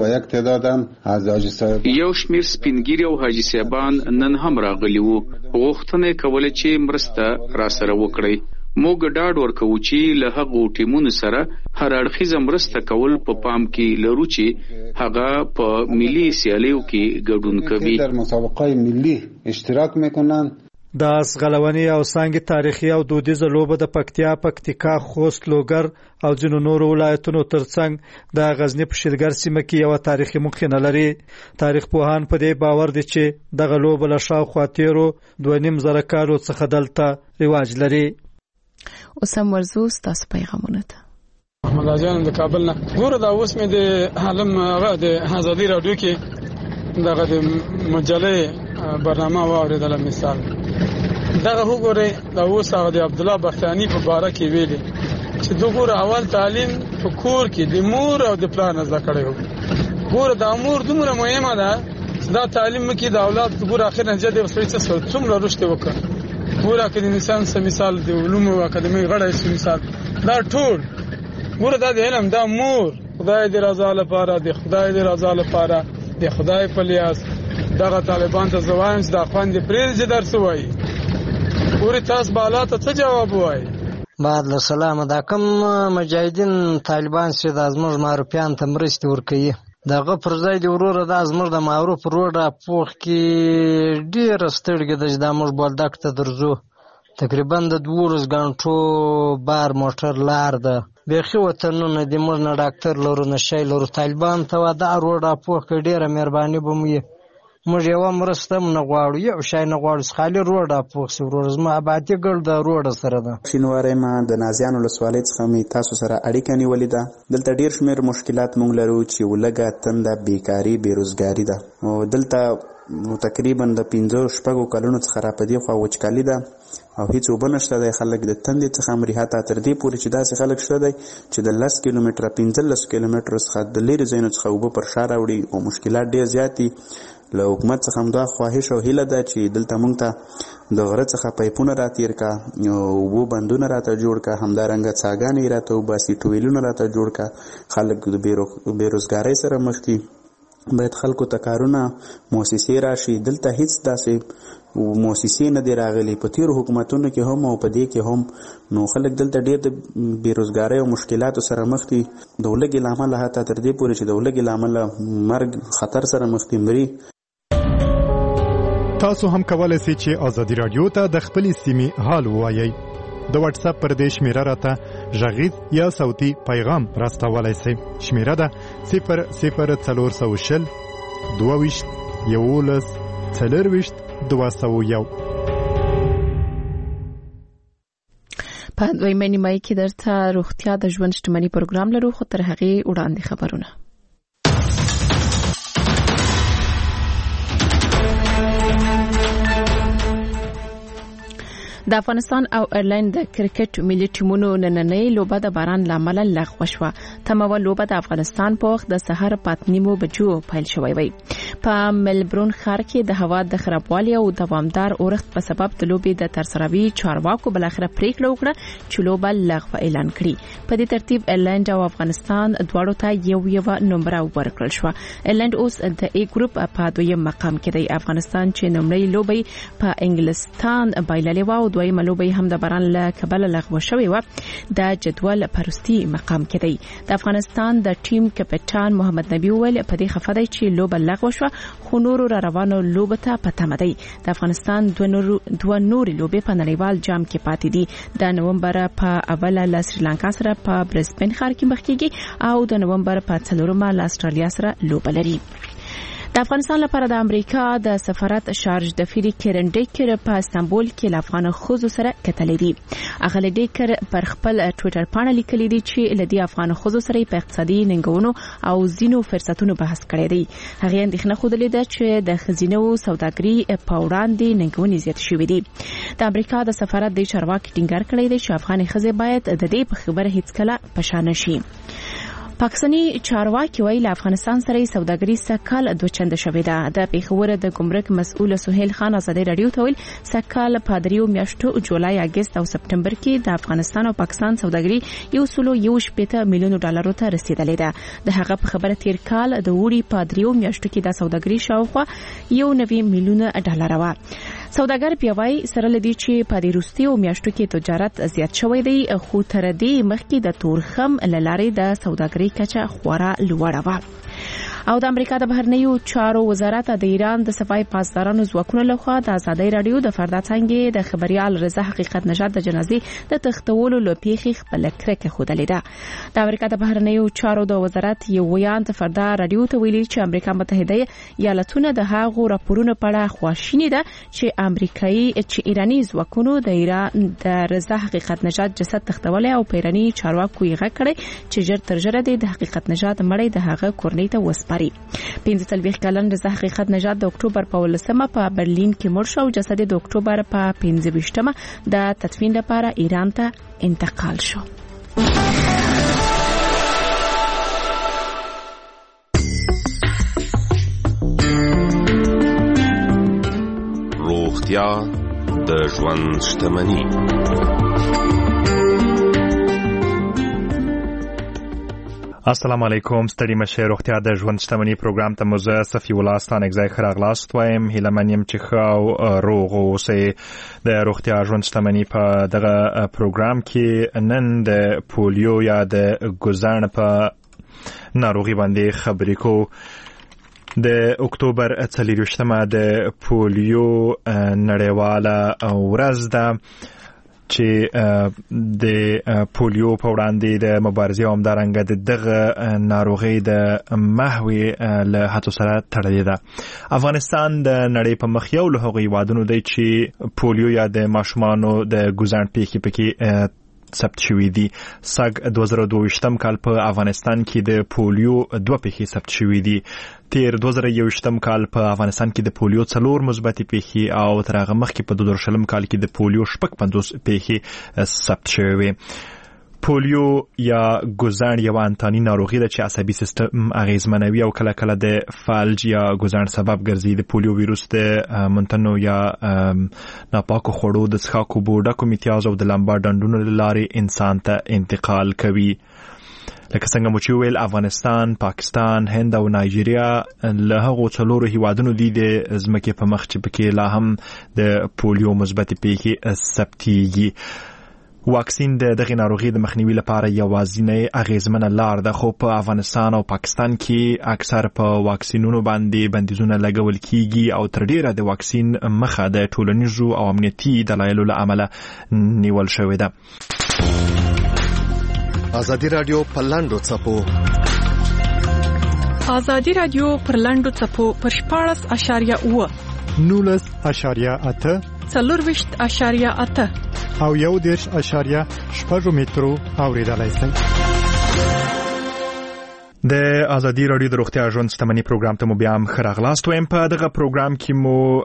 یو شمیر سپینګیری او حاجی صاحبان نن هم راغلي وو، غوښتنه کوله چې مرسته را سره وکړي. موږ ډاډ ورکوو چې له هغو ټیمونو سره هر اړخیزه مرسته کول په پام کې لرو چې هغه په ملي سیالیو کې ګډون کوي. د اس غلونې او څانګې تاریخي او دودیزه لوبه د پکتیا، پکتیکا، خوست، لوګر او ځینو نورو ولایتونو ترڅنګ د غزنی په شیلګر سیمه کې یو تاریخي مخینه لري. تاریخ پوهان په دې باور دي چې دغه لوبه له شاوخوا تیرو دوه نیم زره کالو څخه دلته رواج لري. اوس هم ورزو ستاسو پیغامونه ته. محمد اجان د کابل نه. ګوره دا اوس مې د عالم هغه د ازادي راډیو کې دغه د مجلې برنامه واوریدله. مثال دغه وګوره دا اوس هغه د عبد الله بختانی په باره کې ویلي چې دغه اول تعلیم په کور کې د مور او د پلان زده کړی وو. ګوره د امور دومره مهمه ده دا تعلیم کې د اولاد ګوره اخر نتیجه د وسوي څه څومره رشد وکړي. ګوره کې د انسان سم مثال د علوم او اکاډمي غړی سم مثال دا ټول ګوره دا د علم دا مور خدای دې رضا لپاره د خدای دې رضا لپاره د خدای په لیاس دغه طالبان ته زوایم چې دا خوند پریز درس وایي. ګوره تاسو بالا ته څه جواب وایي؟ بعد له سلام دا کوم مجاهدین طالبان چې د ازمر معروفیان ته مرستې ورکوي دغه پر ځای دی وروره د ازمر د معروف روډ پوخ کې ډیر ستړګي د جدامر بولدک ته درځو تقریبا د دوه غنټو بار موټر لار ده بيخي وطنونه د موږ نه ډاکټر لرو نه شي لرو طالبان ته ودا روډ پوخ ډیره مهرباني بومي موږ یو مرسته نه غواړو یو شي نه غواړو خالي روډ پوخ سورز ما آبادی ګل د روډ سره ده. شینواره ما د نازیانو له سوالې څخه می تاسو سره اړیکه نیولې ده. دلته ډیر شمیر مشکلات مونږ لرو چې ولګه تنده بیکاری بیروزګاری ده او دلته نو تقریبا د پنځه شپږو کلونو څخه را پدې خو وچکالي ده او هیڅ اوبه نشته دی. خلک د تندې څخه مري حتی تر دې پورې چې داسې خلک شته دی چې د لس کیلومتره پنځلس کیلومترو څخه د لرې ځایونو څخه اوبه پر شا راوړي او مشکلات ډېر زیات دي. له حکومت څخه همدا خواهش او هیله ده چې دلته موږ ته د غره څخه پایپونه راتیر کا، اوبو بندونه راته جوړ کا، همدارنګه څاګانې راته وباسي، ټویلونه راته جوړ کا. خلک د بېروزګارۍ سره مخ دي، باید خلکو ته کارونه مؤسسې راشي. دلته هیڅ داسې مؤسسې نه دی راغلي په تیرو حکومتونو کې هم او په دې کې هم. نو خلک دلته ډېر د بېروزګارۍ او مشکلاتو سره مخ دي، د ولږې له امله حتی تر دې پورې چې د ولږې له امله مرګ خطر سره مخ دي مري. تاسو هم کولای شئ چې ازادي رادیو ته د خپلې سیمې حال ووایئ. د واتس اپ پر دې شمیره راته غږیز یا صوتي پیغام راستولای شئ. شمیره ده صفر صفر څلور سوه شل دوه ویشت یولس څلور ویشت دوه سوه یو. په دویمه نیمایي کې درته روغتیا د ژوند شتمني پروګرام لرو، خو تر هغې وړاندې خبرونه. د افغانستان او ایرلند د کرکټ ملي ټیمونو نننۍ لوبه د باران لامل لغوه شوه. تمه لوبه د افغانستان په وخت د سحر په نیمو بجو پیل شوی وي. په ملبورن ښار کې د هوا د خرابوالي او دوامدار اورښت په سبب د لوبې د ترسروي چارواکو بل اخر پریکړه وکړه چې لوبه لغوه اعلان کړي. په دې ترتیب ایرلند او افغانستان دواړو ته یو یو نمبر ورکړل شو. ایرلند اوس د ای ګروپ په دویم مقام کې دی. افغانستان چې نومړی لوبي په انګلستان بایللې و او دویمه لوبه هم د باران له کبله لغوه شوې و، د جدول پرستی مقام کې دی. د افغانستان د ټیم کپټان محمد نبی ویل په دې خفه دی چې لوبه لغوه شو، خو نورو را روانو لوبه ته پته دی. د افغانستان دوه نور دوه نورې لوبې په نړیوال جام کې پاتې دي. د نومبر په اوله له سریلانکا سره په برزبن ښار کې مخ کېږي او د نومبر په څلورمه له استرالیا سره لوبه لري. د افغانستان لپاره د امریکا د سفارت شارج د فری کیرن ډیکر په استانبول کې له افغان ښځو سره کتلې دي. هغه ډیکر پر خپل ټوئیټر پاڼه لیکلي دي چې له دې افغان ښځو سره په اقتصادي ننګونو او ځینو فرصتونو بحث کړی دی. هغه اندېښنه خوده ده چې د خزینو سوداګري په وړاندې ننګونې زیات شوې دي. د امریکا د سفارت د چارواکي ټینګار کړی دی چې افغان ښځې باید د دې په خبره هیڅ کله پشا نشي. پاکستاني چارواکي ویل افغانستان سره سوداګري سکهال دوه چنده شوې ده. د پیښور د ګمرک مسؤل سهیل خان ازادي رادیو ته ویل سکهال په دریو میاشتو جولای، اگست او سپټمبر کې د افغانستان او پاکستان سوداګري یو سلو یو شپېته میلیونو ډالرو ته رسیدلې ده. د هغه په خبره تیر کال د وړي په دریو میاشتو کې د سوداګري شاوخوا یو نوي میلیونه ډالر و. سوداګر پیوای سره لدی چې په دې وروستیو میاشتو کې تجارت زیات شوی دی، خو تر دې مخکې د تورخم لارې د سوداګري کچه خورا لوړه و. او د امریکا د بهرنیو چارو وزارت د ایران د صفای پاسدارانو ځواکونو لخوا د ازادي رادیو د فردا څنګه د خبريال رضا حقیقت نژاد د جنازې د تختولو لپیخي خپل کرکه خودلې ده. د امریکا د بهرنیو چارو د وزارت یو ویان د فردا رادیو ته ویلي چې امریکا متحده ایالاتونه د هغو راپورونو په اړه خواشینی ده چې امریکایي چې ایرانی ځواکونو د ایران د رضا حقیقت نژاد جسد تختولې او پیرانی چارواکو یې غږ کړی چې جر تر جره د حقیقت نژاد مړی د هغه کورنۍ ته وسپاري. پنځه څلوېښت کلن رضا حقیقت نژاد د اکتوبر په ولسمه په برلین کې مړ شو او جسد د اکتوبر په پنځه ویشتمه د تدفین لپاره ایران ته انتقال شو. روغتیا د ژوند شتمني. السلام علیکم. ستړي مشه روغتیا د ژوند شتمني پروګرام ته مزه صفی ولستان اگزای خراغلاست وایم هیله منیم چې خو روغ اوسې. د روغتیا ژوند شتمني په دغه پروګرام کې نن د پولیو یا د ګوزن په ناروغي باندې خبرې کو. د اکتوبر څلورویشتمه د پولیو نړیواله ورځ ده چې د پولیو په وړاندې د مبارزې او همدارنګه د دغه ناروغۍ د محوي له هڅو سره تړلې ده. افغانستان د نړۍ په مخ یو له هغو هیوادونو دی چې پولیو یا د ماشومانو د ګوزن پیښې پکې ثبت شوي دي. سګ دوه زره دوه ویشتم کال په افغانستان کې د پولیو دوه پیښې ثبت شوي دي. تیر دوه زره یو ویشتم کال په افغانستان کې د پولیو څلور مثبتې پیښې او تر هغه مخکې په دوه زره شلم کال کې د پولیو شپږ پنځوس پیښې ثبت شوې وې. پولیو یا ګوزاڼ یو انتاني ناروغي ده چې عصبي سیستم اغیزمنوي او کله کله د فالج یا ګوزاڼ سبب ګرځي. د پولیو ویروس د منتنو یا ناپاکو خوړو د څښاکو اوبو ډکو میتیازو او د لمبا ډنډونو له لارې انسان ته انتقال کوي. لکه څنګه مو چې ویل افغانستان، پاکستان، هند او نایجیریا له هغو څلورو هیوادونو دي د ځمکې په مخ چې پکې لا هم د پولیو مثبتې پیښې ثبتېږي. واکسین د دغه ناروغي د مخنیوي لپاره یوازینی اغیزمنه لار ده، خو په افغانستان او پاکستان کې اکثر په واکسینونو باندې بندیزونه لګول کیږي او تر ډیره د واکسین مخه د ټولنیزو او امنیتي دلایلو له امله نیول شوې ده. ازادي رادیو په لاندو څپو ازادي رادیو پر لاندو څپو پر شپاړس اشاریه اوه نولس اشاریه اته څلورویشت اشاریه اته او یو دېرش اشاریه شپږ مترو اوریدلای شئ. د ازادي رادیو د روغتیا ژوند شتمنۍ پروګرام ته مو بیا هم ښه راغلاست وایم. په دغه پروګرام کې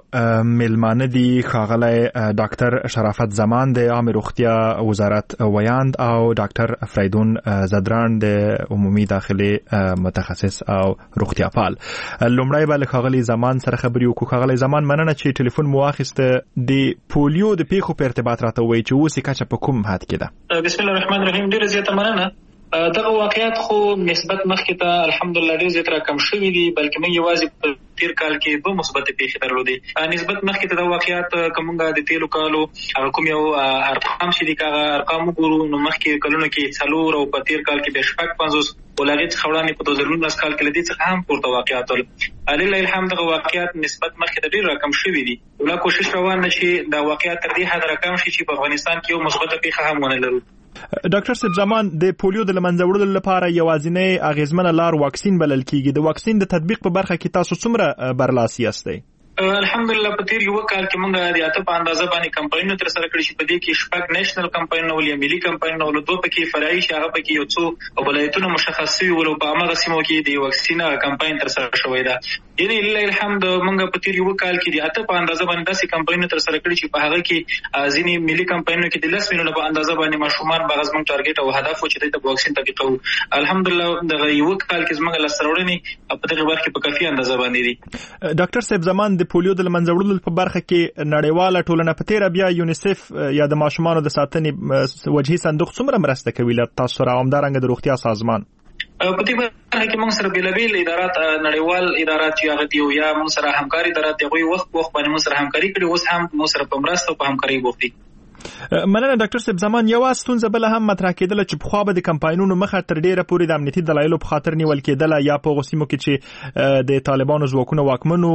مو میلمانه دي ښاغلی ډاکټر شرافت زمان د عامه روغتیا وزارت ویاند او ډاکټر فریدون زدران د عمومي داخلي متخصص او روغتیا پال. لومړی به له ښاغلي زمان سره خبرې وکړو. ښاغلی زمان، مننه چې ټلیفون مو واخیسته. د پولیو د پیښو په ارتباط راته ووایي چې اوس یې کچه په کوم حد کې ده؟ بسم الله الرحمن الرحیم. ډېره زیاته مننه. دغه واقعیت خو نسبت مخکې ته الحمدلله ډېر زیات راکم شوي دي، بلکې موږ یوازې په تیر کال کې دوه مثبتې پیښې درلودې. نسبت مخکې ته د واقعیت که موږ د تیرو کالو هغه کوم یو ارقام چې دي که هغه ارقام وګورو نو مخکې کلونو کې څلور او په تیر کال کې بیا شپږ پنځوس او له هغې څخه وړاندې په دوه زره نولس کال کې له دې څخه هم پورته واقعیات ول. لله الحمد دغه واقعیات نسبت مخکې ته ډېر راکم شوي دي. لا کوشش روان ده چې دا واقعیات تر دې حده راکم شي چې په افغانستان کې یو مثبته پیښه هم ونه لرو. ډاکټر صاحب زمان، د پولیو د لمنځه وړلو لپاره یوازینی اغیزمنه لار واکسین بلل کیږي. د واکسین د تطبیق په برخه کې تاسو څومره برلاسي یاستئ؟ الحمدلله په تیر یو کال کې موږ د اته په اندازه باندې کمپاینونه تر سره کړي چې په دې کې شپږ نېشنل کمپاینونه ول یا ملي کمپاینونه ول، دوه پکې فرعي شي، هغه پکې یو څو ولایتونه مشخص شوي ول. په هغه سیمو کې د واکسین کمپاین تر سره شوی ده. یعنی لله الحمد موږ په تیر یو کال کې د اته په اندازه باندې داسې کمپاینونه تر سره کړي چې په هغه کې ځینې ملي کمپاینونو کې د لس میلیونه په اندازه باندې ماشومان به زموږ ټارګټ او هدف و چې د واکسین تطبیقو. الحمدلله دغه یو کال کې زموږ لاسته راوړنې په دغه برخه په کافي اندازه باندې دي. ډاکټر صاحب زمان، د پولیو د لمنځه وړلو په برخه کې نړیواله ټولنه په تیره بیا یونیسف یا د ماشومانو د ساتنې وجهي صندوق څومره مرسته کوي له تاسو سره او همدارنګه د روغتیا سازمان؟ په دې برخه کې موږ سره بیلابیل ادارات، نړیوال ادارات چې هغه دي یا موږ سره همکاري ادارات دي، هغوی وخت وخت باندې موږ سره همکاري کړي، اوس هم موږ سره په مرسته او په همکاري بوخت دي. مننه ډاکټر صاحب زمان. یو ستونزه بل هم مطرح کېدله چې پخوا به د کمپاینونو مخه تر ډیره پورې د امنیتي دلایلو په خاطر نیول کېدله، یا په هغو سیمو کې چې د طالبانو ځواکونه واکمنو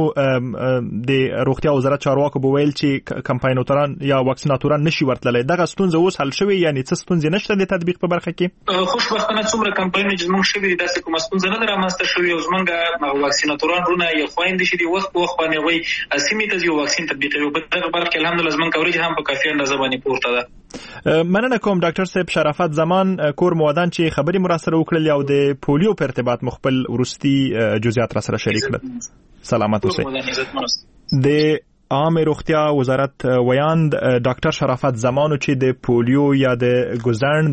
د روغتیا وزارت چارواکو به ویل چې کمپایناتوران یا واکسیناتوران نشي ورتللی. دغه ستونزه اوس حل شوې، یعنی څه ستونزې نشته د تطبیق په برخه کې؟ خوشبختانه څومره کمپاینونه چې زموږ شوي دي داسې کومه ستونزه نه ده رامنځته شوې او زموږ واکسیناتوران رونه یا خویندې چې دي وخت په وخت باندې هغوی سیمې ته ځي او واکسین تطبیقوي. په دغه برخه کې الحمدلله زموږ کوریج هم په کافي اندازه باندې پورته ده. مننه کوم ډاکټر صاحب شرافت زمان کور موادان چې خبري مو راسره وکړل او د پولیو په ارتباط مخبل ورستي جزئیات راسره شریک کړل. سلامت اوسئ. د عامه روغتیا وزارت ویاند ډاکټر شرافت زمانو چې د پولیو یا د ګوزاڼ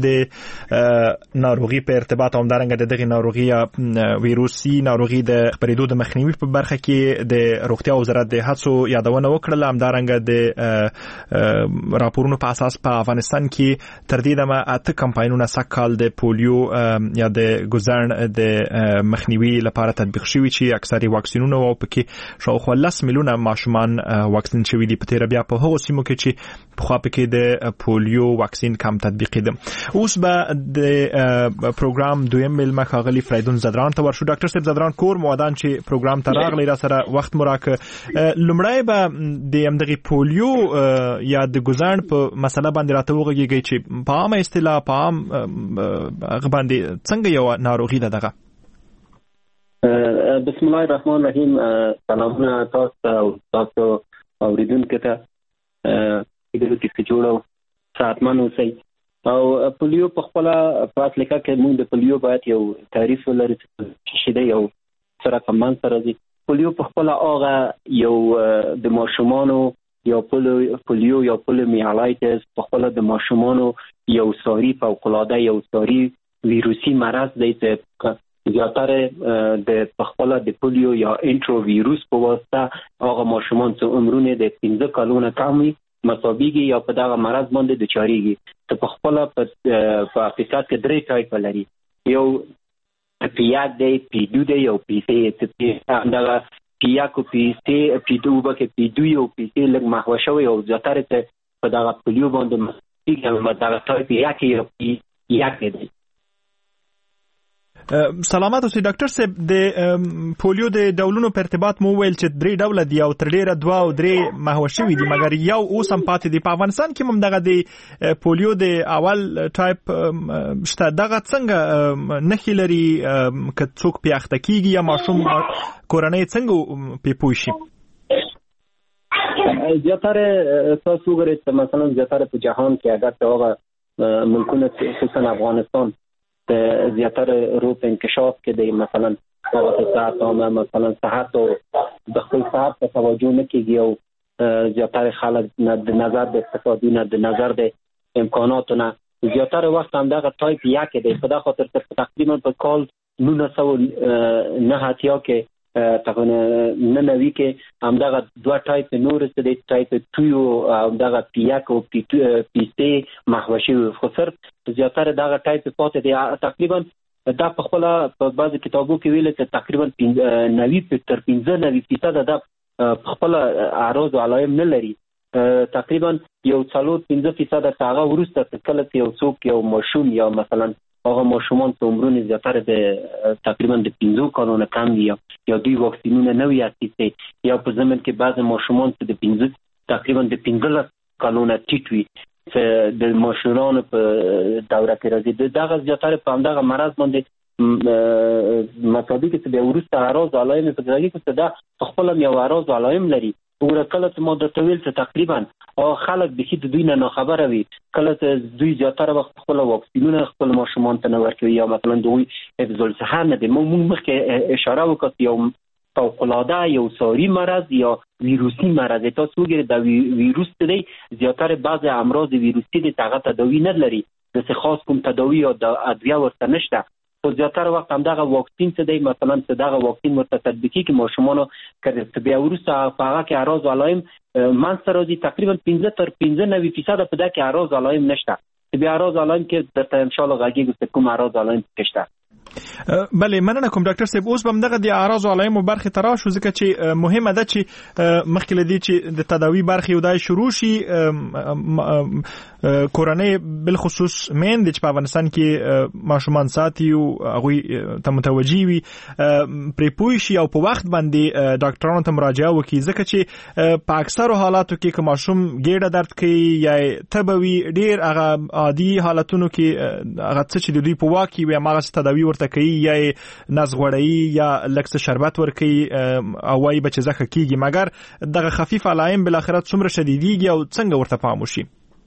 د ناروغي په ارتباط او همدارنګه د دغه ناروغي یا ویروسي ناروغي د خپرېدو د مخنیوي په برخه کې د روغتیا وزارت د هڅو یادونه وکړه. همدارنګه د راپورونو په اساس په افغانستان کې تر دې دمه اته کمپاینونه سکهال د پولیو یا د ګوزاڼ د مخنیوي لپاره تطبیق شوي چې اکثري واکسینونه او پکې شاوخوا لس میلیونه ماشومان واکسین شوي دي. په تیره بیا په هغو سیمو کې چې پخوا پکې د پولیو واکسین کم تطبیقېده. اوس به د پروګرام دویم میلمه ښاغلي فریدون زدران ته ورشو. ډاکټر صاحب زدران کور موادان چې پروګرام ته راغلی را سره وخت مو راکړه. لومړی به د همدغې پولیو یا د ګوزاڼ په مسله باندې راته وغږېږئ چې په عامه اصطلاح په عام هغه باندې څنګه یو ناروغي ده دغه؟ بسم الله الرحمن الرحیم. سلامونه تاسو او تاسو اوریدونکو ته. دغه کې جوړو ساتمن اوسئ. او پولیو په خپل په افریقا کې موږ د پولیو باید یو تعریف ولرو چې د یو سره کمان سره دی. پولیو په خپل هغه یو د ماشومانو یو پولیو یو پولیومیالایتس په خپل د ماشومانو یو ساري فوق العاده یو ساري ویروسي مرض دی چې زیاتره د په خپل د پولیو یا انټرو ویروس په واسطه هغه ماشومان چې عمرونه د پنځه کلونو کم وي مصابيږي یا په دغه مرض باندې د چاريږي. ته په خپل په افریقا کې درې ټایپ لري. یو پیاک دی، پیدو دی او پیسې. ته دغه پیاکو پیسې پیدو بکه پیدو یو پیسې لږ محو شوی او زیاتره ته په دغه پولیو باندې مصابيږي او دغه ټایپ پیاک یو پیاک دی. سلامات اوسئ ډاکټر صاحب. د پولیو د ډولونو په ارتباط مو ویل چې درې ډول دي او تر ډیره دوه او درې محو شوي دي، مګر یو اوس هم پاتې دي. په افغانستان کې هم دغه د پولیو د اول ټایپ شته. دغه څنګه نښې لري که څوک پې اخته کېږي یا ماشوم کورنۍ څنګه پې پوه شي؟ زیاتره تاسو وګورئ مثلا زیاتره په جهان کې اگر ته هغه ملکونه خصوصا افغانستان د زیاتره روپ انکشاف کې دی، مثلا هغه صحت او مثلا صحت او د خپل صحت په توجه نه کېږي او زیاتره خلک د نظر د اقتصادي نه د نظر د امکاناتو نه زیاتره وخت هم دغه ټایپ یک دی. په دغه خاطر تقریبا په کال نولس سوه نه اتیا کې تقریبا نه نوي کې هم دغه دوه ټایپ نور څه دی، ټایپ ټو او دغه پیاک او پیسې محو شوي. خو صرف زیاتره دغه ټایپ پاتې دی. تقریبا دا په خپل په بعض کتابو کې ویل چې تقریبا نوي تر پنځه نوي فیصد دا په خپل اعراض او علائم نه لري. تقریبا یو څلور پنځه فیصد هغه وروسته کله یو څوک یو ماشوم یا مثلا هغه ماشومان په عمرونه زیاتره د تقریبا د پنځو کلونو کم دي یا دوی واکسینونه نه وي اخیستي یا په زمن کې بعض ماشومان چې د پنځه تقریبا د پنځلس کلونو ټیټ وي چې د ماشومانو په دوره کې راځي. دغه زیاتره په همدغه مرض باندې مصابي کې بیا وروسته اعراض علائم په ځای کې دا خپل یو اعراض علائم لري. ورکله چې مو د تویل څه تقریبا او خلک به چې دوی نه خبره وي کله چې دوی زیاتره وخت خپل واکسینونه خپل ماشومان ته نه ورکوي یا مثلا دوی حفظ الصحه نه دي. موږ مخکې اشاره وکړو یو فوق العاده یو ساري مرض یا ویروسي مرض. تاسو وګورئ دا ویروس دی زیاتره بعض امراض ویروسي د هغه تداوی نه لري، د څه خاص کوم تداوی او د ادویه ورته نشته. خو زیاتره وخت هم دغه واکسین څه دی مثلا چې دغه واکسین ورته تطبیقي کې ماشومانو کړي بیا وروسته په هغه کې اعراض علائم منځته راځي. تقریبا پنځه تر پنځه نوي فیصد په دغه کې اعراض علائم نشته. بیا اعراض علائم کې درته ان شاء الله غږیږي چې کوم اعراض علائم شته. بله مننه کوم ډاکټر صاحب. اوس به دغه د اعراض علائم برخه ترا شو ځکه چې مهمه ده چې مخکې لدی چې د تداوی برخه ودای شروع شي کورنۍ بالخصوص مین د په افغانستان کې ماشومان ساتي او هغه ته متوجي وي پرې پوي شي او په وخت باندې ډاکټرانو ته مراجعه وکړي ځکه چې په اکثر حالاتو کې که ماشوم ګیډه درد کوي یا تبوي ډیر هغه عادي حالتونو کې هغه څه چې د دوی په واکي وي هغه تداوی ورته کوي یا نس غوړی یا لکه شربت ورکوي او وايي بچ زخه کیږي، مګر دغه خفیف علائم بل اخرت څومره شدیدیږي او څنګه ورته پام وشي؟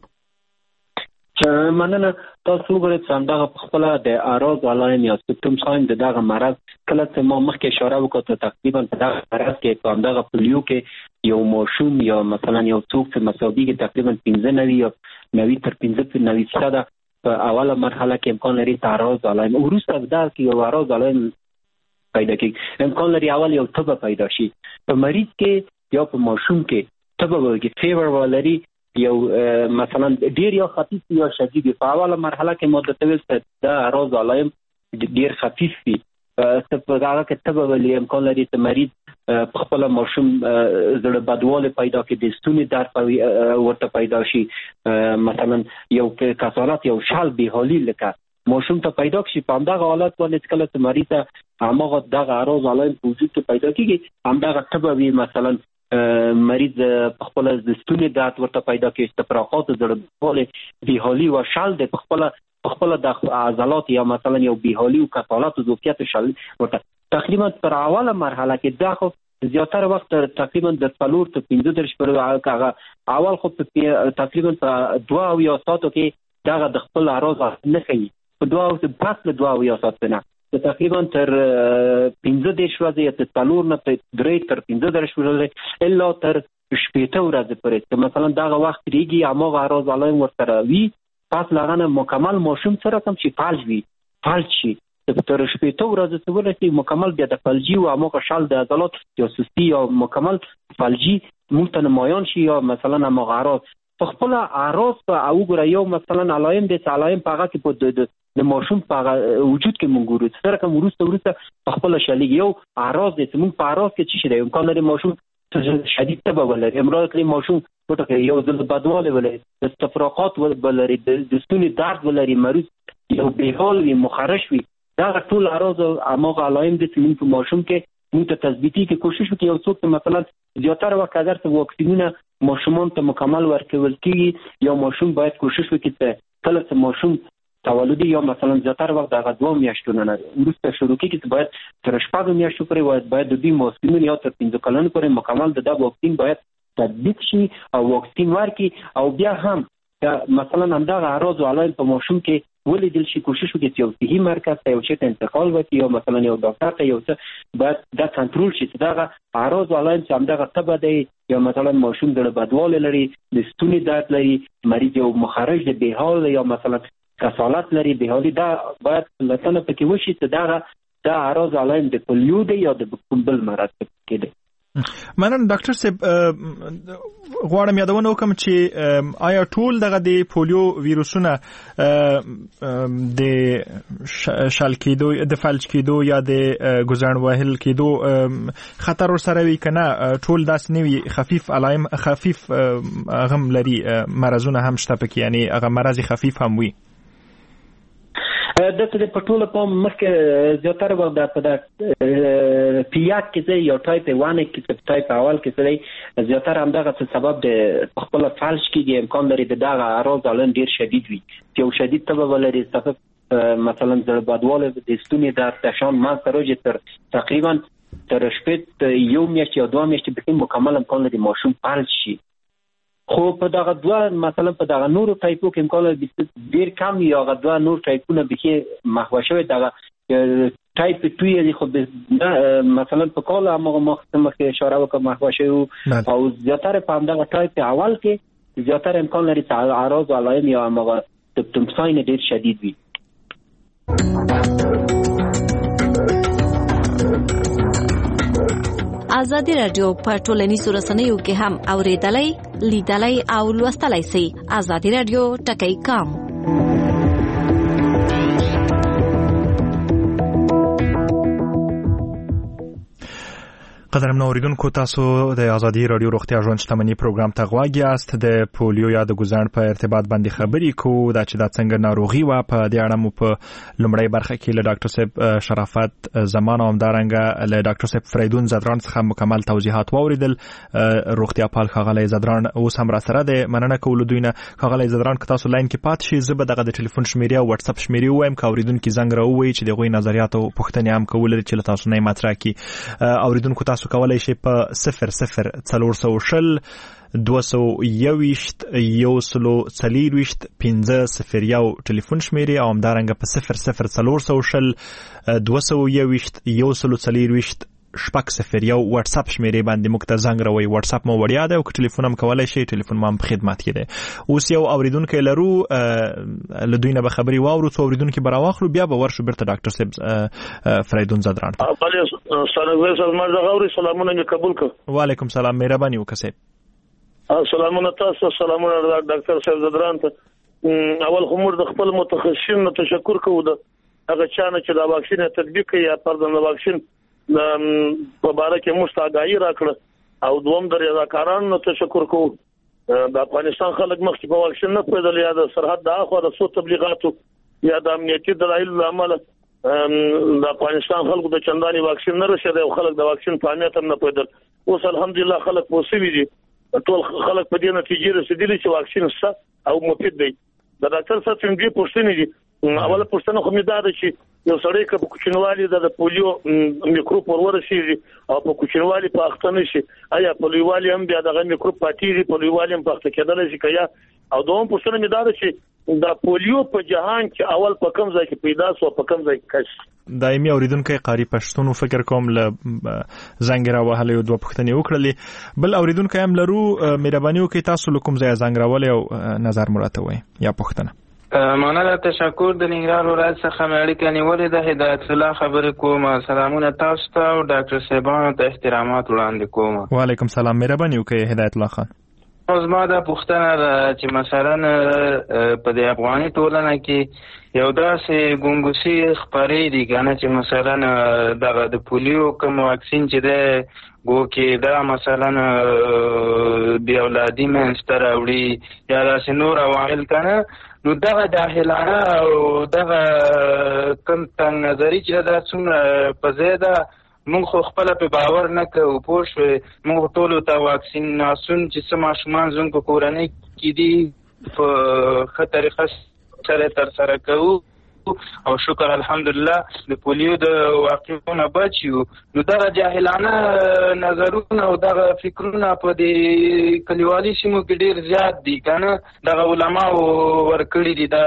مننه. تاسو وګورئ چې دغه په خپل د اعراض علائم یا سیمپټوم ساين دغه مرض کله چې ما مخکې اشاره وکړه تقریبا په دغه مرض کې په دغه پولیو کې یو ماشوم یا مثلا یو څوک چې مصابي کې تقریبا پنځه نوي یا نوي تر پنځه نوي فیصد په اوله مرحله کې امکان لري اعراض علائم وروسته دا کې یو اعراض علائم پیدا کیږي. امکان لري اول یو تبه پیدا شي په مریض کې یا په ماشوم کې تبه وږي فیور ولري یو مثلا ډیر یا خفیف یا شدید. په اوله مرحله کې مدته ویل دا اعراض علائم ډیر خفیف وي څه په هغه کې تبه ولري امکان لري چې مریض په خپل ماشوم زړه بدواله پیدا کړي د ستوني درد ورته پیدا شي مثلا یو کسالت یو شال به حالي لکه ماشوم ته پیدا شي. په همدغه حالت باندې کله چې مریض ته هغه دغه اعراض علائم په وجود کې پیدا کیږي همدغه تبه وي مثلا مریض په خپل د ستوني درد ورته پیدا کیږي، استفراغات زړه بدواله به حالي او شال د خپل خپل د عضلات یا مثلا یو به حالي او کسالت او ضعفیت شال ورته تقریبا پر اوله مرحله کې دا خو زیاتره وخت تقریبا د څلور ته پنځه درش پر هغه اول خو تقریبا په دوه او یا ساتو کې دا د خپل اراز نه کوي په دوه پس له دوه یا ساتنه تقریبا تر پنځه دېرش ورځې یا تر څلور نه درې تر پنځه دېرش ورځې الا تر شپېته ورځې پورې چې مثلا دغه وخت ریږي هماغه اراز علایم ورسره وي پس له هغه نه مکمل ماشوم سره کوم چې فلج وي فلج شي تر شپېته ورځې ته ورسي مکمل بیا د فلجي او هماغه شل د عضلات یا سستی یا مکمل فلجي موږ ته نمایان شي یا مثلا هماغه اراز په خپل اراز په او ګره یو مثلا علایم د علایم په هغه کې په د ماشوم په وجود کې مونږ ګورو سره کوم ورسته ورسته په خپل شلیګ یو اراز د مونږ په اراز کې چې شي امکان لري ماشوم شدید تبه ولري امراض لري ماشوم ورته یو ځل بدواله ولري د استفراقات ولري د ستوني درد ولري مریض یو بهال وي مخرش وي دا ټول اراز اماغه علایم د مونږ په ماشوم کې مونږ ته تثبیتي کې کوشش وکړو یو څوک مثلا زیاتره وخت اگر څه واکسینونه ماشومان ته مکمل ورکول کیږي یا ماشوم باید کوشش وکړي چې کله چې ماشوم تولدي یا مثلا زیاتره وخت دغه دوه میاشتونه نه وروسته شروع کیږي چې باید تر شپږ میاشتو پورې باید د دې واکسین یا تر پنځه کلونو پورې مکمل د واکسین باید تطبیق شي او واکسین ورکړي او بیا هم مثلا همدغه اراز او علایم په ماشوم کې ولیدل شي کوشش وکړي چې یو صحي مرکز ته یو شي ته انتقال وکړي یا مثلا یو ډاکټر ته یو څه باید دا کنټرول شي چې دغه اراز او علایم چې همدغه تبه دی یا مثلا ماشوم د بدواله لري د ستوني درد لري مریض یو مخرج د بهال یا مثلا کسالت لري بهالي دا باید لکه پکې وشي چې دا دا اراز علایم د پولیو دی یا د کوم بل مرض کې دی. مننه ډاکټر صاحب غواړم یادونه وکم چې آیا ټول دغه د پولیو ویروسونه د شال کېدو د فلج کېدو یا د ګزړن وهل کېدو خطر ورسره وي کنه ټول داس نه وي خفیف علایم خفیف غم لري مرزونه هم شته پکې یعنی هغه مرض خفیف هم وي د څه په ټوله په مخکې زیاتره وخت د په پیاک کې یو ټایپ وان کې ټایپ اول کې سره زیاتره هم دغه سبب د خپل فالش کې امکان لري د دغه اراز علایم ډیر شدید وي یو شدید تبه ولري سبب مثلا د بدواله د ستوني درد شان ما سره تر تقریبا تر شپږ یو میاشت یا دوه میاشتې به مکمل امکان لري ماشوم فالج شي خو په دغه دوه مثلا په دغه نورو ټایپو کې امکان لري ډیر کم یا هغه دوه نور ټایپونه به محو شوی دغه ټایپ دوی دی خو مثلا په کال هغه مخکې اشاره وکړه محو شوی او زیاتره په دغه ټایپ اول کې زیاتره امکان لري چې اعراض علایم یا هغه سمپتومز ډیر شدید وي. ازادي رادیو په ټولنیزو رسنیو کې هم اوریدلای لیدلای او لوستلای شئ. ازادي رادیو ټکی کام قدرمن اوریدونکو تاسو د ازادي رادیو روغتیا ژوند شتمنۍ پروګرام ته غواړی یاست د پولیو یا د ګزړن په ارتباط باندې خبرې کوو دا چې دا څنګه ناروغي وا په دې اړه مو په لومړی برخه کې له ډاکټر صاحب شرافت زمان او همدارنګه له ډاکټر صاحب فریدون زدران څخه مکمل توضیحات واوریدل. روغتیا پال خغلی زدران اوس هم را سره ده مننه کول دوی نه خغلی زدران که تاسو لاین کې پات شي زه به دغه د ټلیفون شمیره او واتس اپ شمیره وایم که اوریدونکو زنګ راووي چې دغه نظریات او پوښتنې هم کول لري چې تاسو نه مطرح کی اوریدونکو تاسو کولای شئ په صفر صفر څلور سوه شل دوه سوه یوویشت یو سلو څلېرویشت پنځه صفر یو ټلیفون شمیرې او همدارنګه په صفر صفر څلور سوه شل دوه سوه یوویشت یو سلو څلېرویشت شپږ صفر یو واتس اپ شمیرې باندې موږ ته زنګ راوړئ. واتس اپ مو وړیا دی او که ټلیفون هم کولی شئ ټلیفون مو هم په خدمت کې دی. اوس یو اوریدونکی لرو له دوی نه به خبرې واورو څو اوریدونکي به راواخلو بیا به ورشو بیرته ډاکټر صاحب فریدون زدران. سلامونه مې قبول کړ. وعلیکم سلام مهرباني وکړه صاحب. سلامونه تاسو سلامونه ډاکټر صاحب زدران ته اول خو موږ د خپل متخصصین تشکر کوو د هغه چانه چې دا واکسین تطبیق کوي یا پردن د واکسین په باره کې موږ ته آګاهي راکړه او دوم د رضاکارانو تشکر کوو. د افغانستان خلک مخکې په واکسین نه پوهېدل یا د سرحد د اخوا د څو تبلیغاتو یا د امنیتي دلایلو له امله د افغانستان خلکو د چنداني واکسین نه رسېدی او خلک د واکسین په اهمیت هم نه پوهېدل. اوس الحمدلله خلک پوه سوي دي ټول خلک په دې نتیجې رسېدلي چې واکسین شته او مفید دی. د ډاکټر صاحب څنګه پوښتنې دي اوله پوښتنه خو مې دا ده چې یو سړی که په کوچنوالي د پولیو میکروب ورورسېږي او په کوچنوالي په اخته نشي آیا په لویوالي هم بیا دغه میکروب پاتېږي په لویوالي هم په اخته کېدلی شي که یا او دوم پوښتنه مې دا ده چې د پولیو په جهان کې اول په کوم ځای کې پیدا شو په کوم ځای کې کش دایمي اوریدونکو قاری پښتون فکر کوم ل زنګ راوهلې او دوه پښتنې وکړلې بل اوریدونکو هم لرو مهرباني وکړئ تاسو له کوم ځای زنګ راولې او نظر مراته وای یا پښتنه مننه تشکر د ننګرهار ولایت څخه مې اړیکه نیولې ده هدایت الله خبرې کوم سلامونه تاسو ته او ډاکټر صاحبانو ته احترامات وړاندې کوم وعلیکم سلام مهرباني وکړئ هدایت الله خان اوس ما دا پوښتنه ده چې مثلا په د افغاني ټولنه کې یو داسې ګونګوسي خپرې دي کنه چې مثلا دغه د پولیو کوم واکسین چې ده گو کې دا مثلا بیا اولادي منځته راوړي یا داسې نور عوامل کنه نو دغه جاهلانه او دغه کم تنګ نظري چې دا څومره په ځای ده مونږ خو خپله پې باور نه کوو پوه شوې مونږ ټولو ته واکسیناسون چې څه ماشومان زموږ په کورنۍ کې دي په ښه طریقه سره ترسره کوو او شکر الحمدلله د پولیو د واقعونو بچ یو نو دغه جاهلانه نظرونه او دغه فکرونه په دې کلیوالي سیمو کې ډېر زیات دي که نه دغه علماو ورکړي دي دا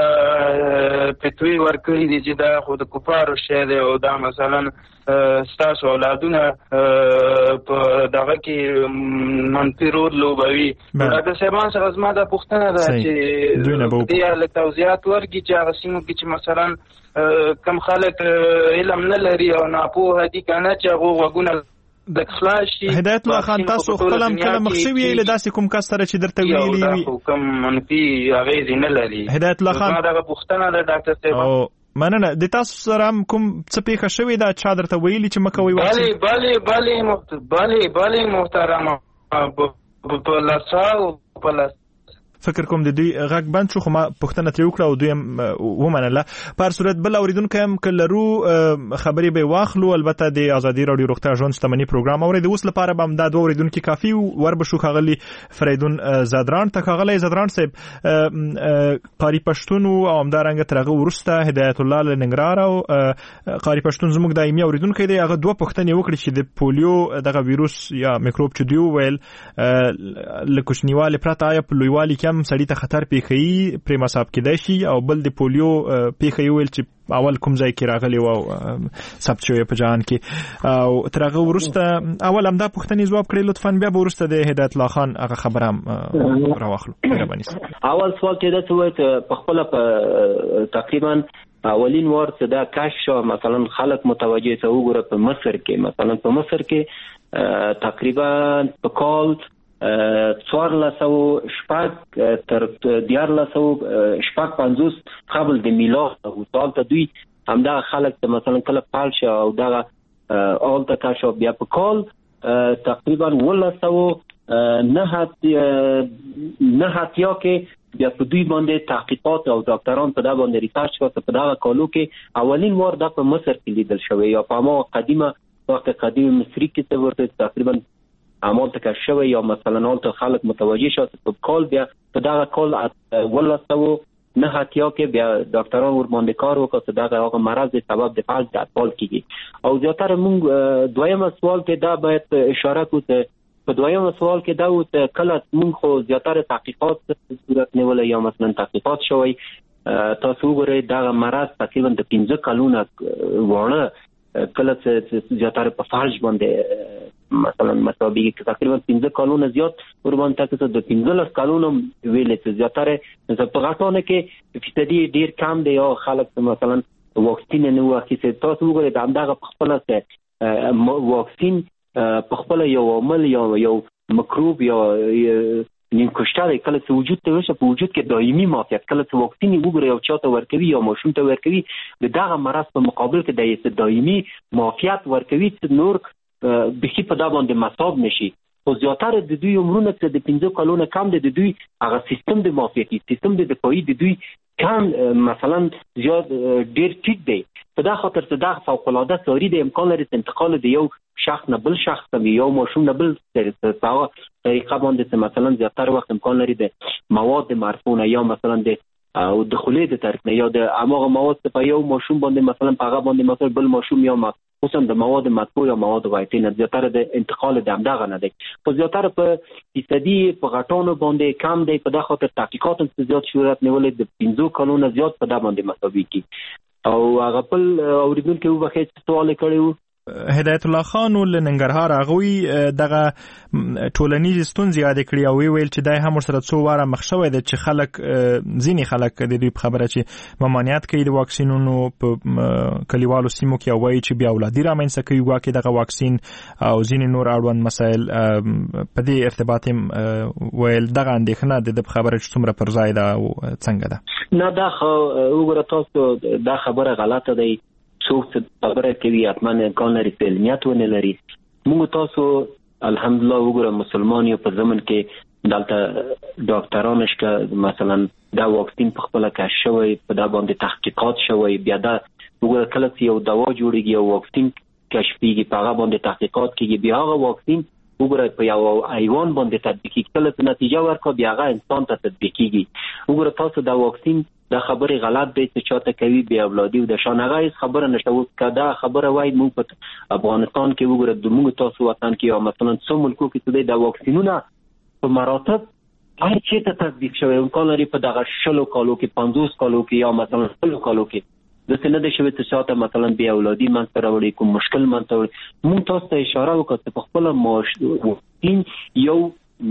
فتوی ورکړي دي چې دا خو د کفارو شی دی او دا مثلا ستاسو اولادونه په دغه کې منفي رول لوبوي ډاکټر صاحبان څخه زما دا پوښتنه ده چې دې هلک توضیحات ورکړي چې هغه سیمو کې چې مثلا کم خلک علم نه لري او ناپوهه دي که نه چې هغو غوږونه د خلاص شي هدایت الله خان تاسو خپل هم کله مخ شوي یې له داسې کوم کس سره چې درته ویلي وي کوم منفي اغېزې نه لري هدایت الله خان زما دغه پوښتنه ده ډاکټر صاحب مننه د تاسو سره هم کوم څه پیښه شوې ده چا درته ویلي چې مه کوئ بلې بلې بلې بلې بلې محترمه په لساو په لس فکر کوم د دوی غږ بند شو خو ما پوښتنه ترې وکړه او دوی هم ومنله په هر صورت بل اورېدونکی هم که لرو خبرې به یې واخلو البته د ازادي راډیو روغتیا ژوند شتمني پروګرام اورئ د اوس لپاره به هم دا دوه اورېدونکي کافي ور به شو ښاغلي فریدون زدران ته ښاغلی زدران صاحب قاري پښتون او همدارنګه تر هغه وروسته هدایت الله له ننګرهار او قاري پښتون زموږ دایمي اورېدونکی دی هغه دوه پوښتنې وکړي چې د پولیو دغه ویروس یا میکروب چې دوی وویل له کوچنیوالي پرته آیا په لویوالي کې هم سړي ته خطر پیښوي پرې مصاب کېدای شي او بل د پولیو پیښه یې وویل چې اول کوم ځای کې راغلی و او ثبت شوی په جهان کې او تر هغه وروسته اول همدا پوښتنې ځواب کړئ لطفا بیا به وروسته د هدایت الله خان هغه خبره هم راواخلو مهرباني اول سوال کې دا څه وایي چې په خپله په تقریبا اولین وار چې دا کشف شو مثلا خلک متوجه ته وګوره په مصر کې مثلا په مصر کې تقریبا په کال څوارلسو شپږ تر دیارلسو شپږ پنځوس قبل د میلاد او دلته دوی همدا خلک ته مثلا کله فعال شو او دغه اول ته شو بیا په کال تقریبا ولسو نه نه هاتیا کې بیا په دوی باندې تحقیقات او ډاکټران په دا باندې ریسرچ وکړ په دا کالو کې اولین وار د په مصر کې لیدل شوی یا په ما قدیمه وخت قدیم مصری کې څه ورته تقریبا عمل تکرر شوی یا مثلا حالت خلق متوجه شد په کال بیا په دغه کال ولسو نه هاتیا کې بیا ډاکټران ور باندې کار وکړ چې دغه هغه مرض سبب د فلج د اطفال کېږي او زیاتره موږ دویم سوال کې دا باید اشاره کوو په دویم سوال کې دا و چې کله موږ خو زیاتره تحقیقات صورت نیول یا مثلا تحقیقات شوی تاسو وګورئ دغه مرض تقریبا د پنځه کلونه وړه کله چې زیاتره په فلج باندې مثلا مطابقی که تقریبا پنځه کلونه زیات وربان تاسو د پنځلس کلونو ویلې چې زیاتره په غاټونه کې فیصدي ډیر کم دی او خلک مثلا واکسین نه واخیسي تاسو وګورئ د همدغه په خپل سره واکسین په خپل یو عمل یا یو مکروب یا نیم کشته کله چې وجود ته وشه په وجود کې دایمي موقعیت کله چې واکسین وګورئ او چاته ورکوي یا ماشوم ته ورکوي دغه مرض په مقابل کې د دایمي موقعیت ورکوي چې نور بخي په دا باندې مصاب نشي خو زیاتره د دوی عمرونه چې د پنځه کلونو کم دي د دوی هغه سیستم د معافیتي سیستم د دفاعي د دوی کم مثلا زیات ډیر ټیټ دی په دا خاطر چې دا فوق العاده سوري د امکان لري انتقال د یو شخص نه بل شخص ته یو ماشوم نه بل طریقه باندې مثلا زیاتره وخت امکان لري د مواد مرفوعه یا مثلا د او د خولې د طریق نه یا د هغه مواد په یو ماشوم باندې مثلا په هغه باندې مثلا بل ماشوم یا خصوصا د مواد مطبوع یا مواد غایطي نه زیاتره د انتقال د همدغه نه دی خو زیاتره په فیصدي په غټونو باندې کم دی په دغه خاطر تحقیقات هم زیات صورت نیولې د پنځه کلونو زیات په دغه باندې مساوي کی او هغه بل اوریدونکو وبخښ سوال کړیو هدایت الله خان ول ننګرهار غوي دغه ټولنیز ستونزې یاد کړی او ویل چې دای هم سره څو واره مخ شوی د چې خلک ځینی خلک د دې خبره چې ممانعت کوي د واکسینونو په کلیوالو سیمو کې وایي چې بیا اولادي رامنځته کوي واکې دغه واکسین او ځینی نور اړوند مسایل په دې ارتباط ویل دغه اندېښنه د خبره چې څومره پر ځای ده او څنګه ده نه دا وګوره تاسو دا خبره غلطه ده څوک خبره کوي حتما امکان لري چې علمیت ونه لري موږ تاسو الحمدلله وګوره مسلمان یو په زمن کې دلته ډاکټران شته مثلا دا واکسین په خپل کې شوی په دا باندې تحقیقات شوی بیا دا وګوره کله چې یو دوا جوړیږي او واکسین کشفیږي په هغه باندې تحقیقات کیږي بیا هغه واکسین وګوره په یو حیوان باندې تطبیق کیږي کله چې نتیجه ورکړي بیا هغه انسان ته تطبیق کیږي وګوره تاسو دا واکسین دا خبره غلط دی چې چاته کوي بیا اولادي او د شانغه خبره نشته و کدا خبره وای موږ په افغانستان کې وګوره د موږ تاسو وطن کې او مثلا څو ملکو کې چې دا واکسینونه په مراتب هر چی ته تطبیق شوی امکان لري په دغه شلو کالو کې پنځوس کالو کې یا مثلا شلو کالو کې د سند شوی چې چاته مثلا بیا اولادي منځ راوړي کوم مشکل منځ راوړي موږ تاسو ته اشاره وکړه په خپل واکسین یو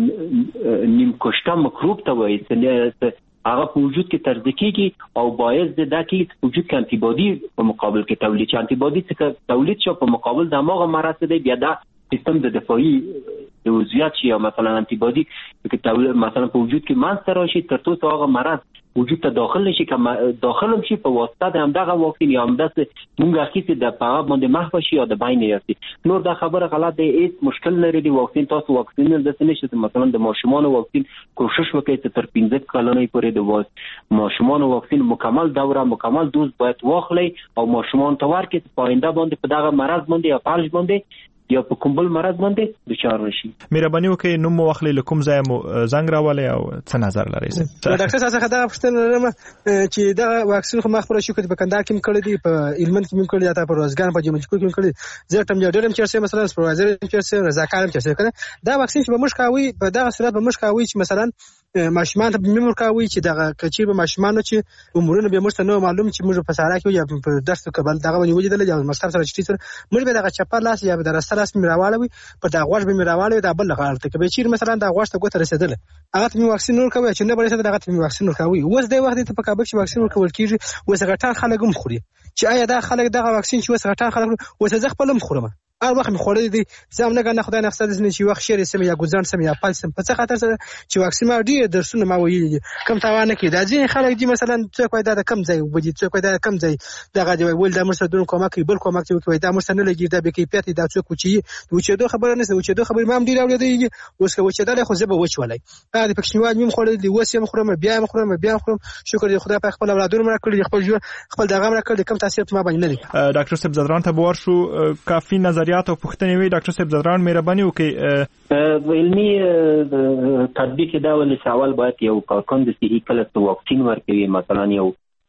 نیم کوشته مکروب ته وایي چې هغه په وجود کې ترځ کېږي او باعث د داکې په وجود کې انټي بادي په مقابل کې تولید شي انټي بادي چې تولید شو په مقابل د هغه مرض دی بیا دا سیستم د دفاعي د وضعیت شي مثلا انټي بادي چې تولید مثلا په وجود کې مانځ راشي تر څو هغه مرض وجود ته داخل نشي کما داخل شي په واسطه د همدغه واکسین یا همدغه مونږه چې د پاغه باندې محو شي یا د باین یاسي نور دا خبره غلط دی هیڅ مشکل نه لري واکسین تاسو واکسین د څه نشي مثلا د ماشومان واکسین کوشش وکړئ چې تر پنځه کلونې پورې د ماشومان واکسین مکمل دوره مکمل دوز باید واخلي او ماشومان ته ورکړي چې پاینده باندې په دغه مرض باندې یا فالج باندې یا په کوم بل مرض باندې دچار نشي مهرباني وکړئ نو مو واخلي لکم ځای مو زنګ راولې او څه نظر لري ډاکټر صاحب دا پښتنه لرم چې دا واکسین خو مخبره شو چې په کندهار کې کړی دی په علمن کې کړی دی په روزګان په جمهوریت کې کړی زه تم ډېرم چیرسه مثلا سپروایزر چیرسه رضاکارم چیرسه کنه دا واکسین چې به مش کاوي په دغه صورت به مش کاوي چې مثلا ماشومان ته به مور کاوي چې دغه کچیر به ماشومان چې عمرونه به مرسته نو معلوم چې موږ په سارا کې یا په درس قبل دغه ونی وجدل یا مستر سره چې سره موږ به دغه چپر لاس یا به درسته لاس میراواله په دا غوښ به میراواله دا بل غلطه کې به چیر مثلا دا غوښ ته ګوت رسیدل هغه ته واکسین ور کوي چې نه بل څه دغه ته واکسین ور کوي اوس د وخت ته په کابل کې واکسین ور کول کیږي اوس غټان خلک هم خوري چې آیا دا خلک دغه واکسین چې اوس غټان خلک اوس زه خپل هم خورم هر وخت مې خوړل دي زم نه کنه خدای نه خصه دي چې وخت شری سم یا ګزان سم یا پال سم په څه خاطر سره چې واکسین ما ډیر درسونه ما ویلي کم تاوان کې دا ځین خلک دي مثلا څوک وای دا کم ځای وبدي څوک وای دا کم ځای دغه دی ول دا مرسته دون کومه کوي بل کومه کوي دا مرسته نه لګي دا به کیفیت دا څوک چې و چې دوه خبره نه و چې دوه خبره ما هم ډیر اورېدي اوس که و چې دا خو زه به وچ ولای هغه پښینواد مې خوړل دي وسیم خورم بیا مې خورم بیا خورم شکر دی خدای په خپل اولادونو مړ کړی خپل ژوند خپل دغه مړ کړی کم تاثیر ما باندې نه دی ډاکټر صاحب زدران ته بور شو کافي نظریات او پوښتنې ډاکټر صاحب زدران مهرباني وکړئ علمي تطبیق دا ول سوال باید یو کارکند صحیح کله واکسین ورکوي مثلا یو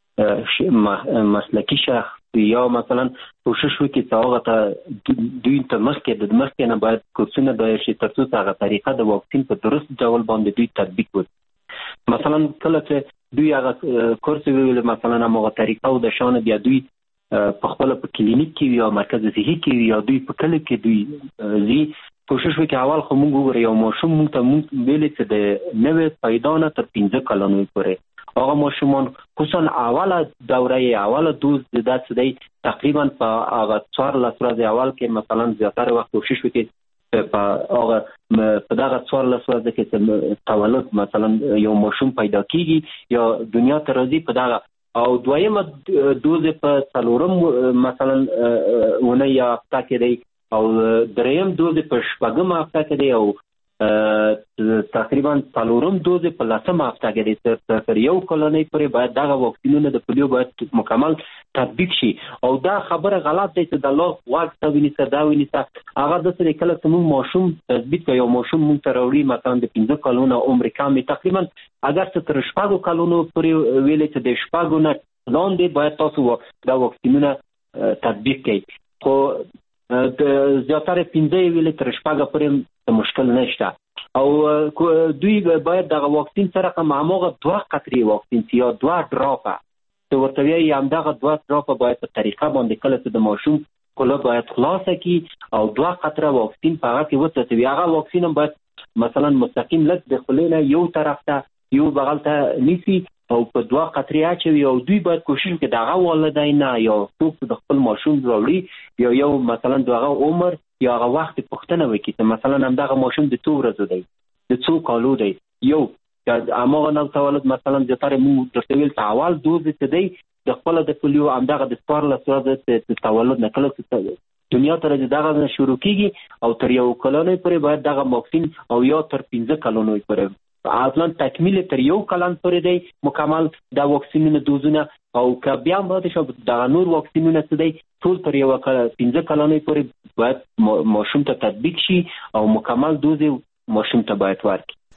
مسلکی شخص یا مثلا کوشش وکړي چې هغه ته دوی ته مخکې د مخکې نه باید کورسونه دایر شي تر څو هغه طریقه د واکسین په درست ډول باندې دوی تطبیق وکړي مثلا کله چې دوی هغه کورس ویل مثلا هغه طریقه او د شان بیا دوی په خپل په کلینیک کې یا مرکز صحي کې یا دوی په کله کې دوی زی کوشش وکړي اول خو موږ وګورئ یو ماشوم موږ ته موږ ویل چې د نوې پیدا نه تر پنځه کلونو پورې هغه ماشومان خصوصا اوله دوره یې اوله دوز د داسې دی تقریبا په هغه څوارلس ورځې اول کې مثلا زیاتره وخت کوشش وکړي په هغه په دغه څوارلس ورځې کې تولد مثلا یو ماشوم پیدا کیږي یا دنیا ته راځي په دغه او دویمه دوز په څلورم مثلا ونه یا هفته کې دی او دریم دوز په شپږم هفته کې دی او تقریبا څلورم دوز په لسمه هفته کې د تر یو کلنۍ پورې باید دغه واکسینونه د پولیو باید مکمل تطبیق شي. او دا خبره غلط دی چې د الله واک ته ونیسه دا ونیسه هغه داسې دی کله چې موږ ماشوم تثبیت کوي یو ماشوم موږ ته راوړي مثلا د پنځه کلونو عمر کم تقریبا اگر څه تر شپږو کلونو پورې ویلې چې د شپږو نه لاندې باید تاسو دا واکسینونه تطبیق کړئ. خو د زیاتره پنځه ویلې تر شپږه پورې مشکل نشته. او دوی باید دغه واکسین سره کوم هغه دوه قطرې واکسین یا دوه ډراپه چې ورته وایي همدغه دوه ډراپه باید په طریقه باندې کله چې د ماشوم خوله باید خلاصه کی او دوه قطره واکسین په هغه کې وڅڅوي. هغه واکسین هم باید مثلا مستقیم لږ د خولې نه یو طرف ته یو بغل ته نیسي او په دوه قطرې اچوي. او دوی باید کوشش وکړي دغه والدین یا څوک د خپل ماشوم راوړي یا یو مثلا دغه عمر یا هغه وخت پوښتنه وکړي چې مثلا همدغه ماشوم د څو ورځو دی د څو کالو دی یو هماغه نو تولد مثلا د تارې موږ درته ویل چې اول دوز چې دی د خپل د پولیو همدغه د څوارلس ورځې د تولد نه کله چې دنیا ته دغه شروع کیږي او تر یو کلونې پورې باید دغه واکسین او یا تر پنځه کلونې پورې اصلا تکمیل تر یو کلن پورې دی مکمل د واکسینونو دوزونه او که بیا هم پاتې شو دغه نور واکسینونه څه دی ټول تر یو پنځه کلونې پورې باید ماشوم ته تطبیق شي او مکمل دوز ماشوم ته باید ورکړي.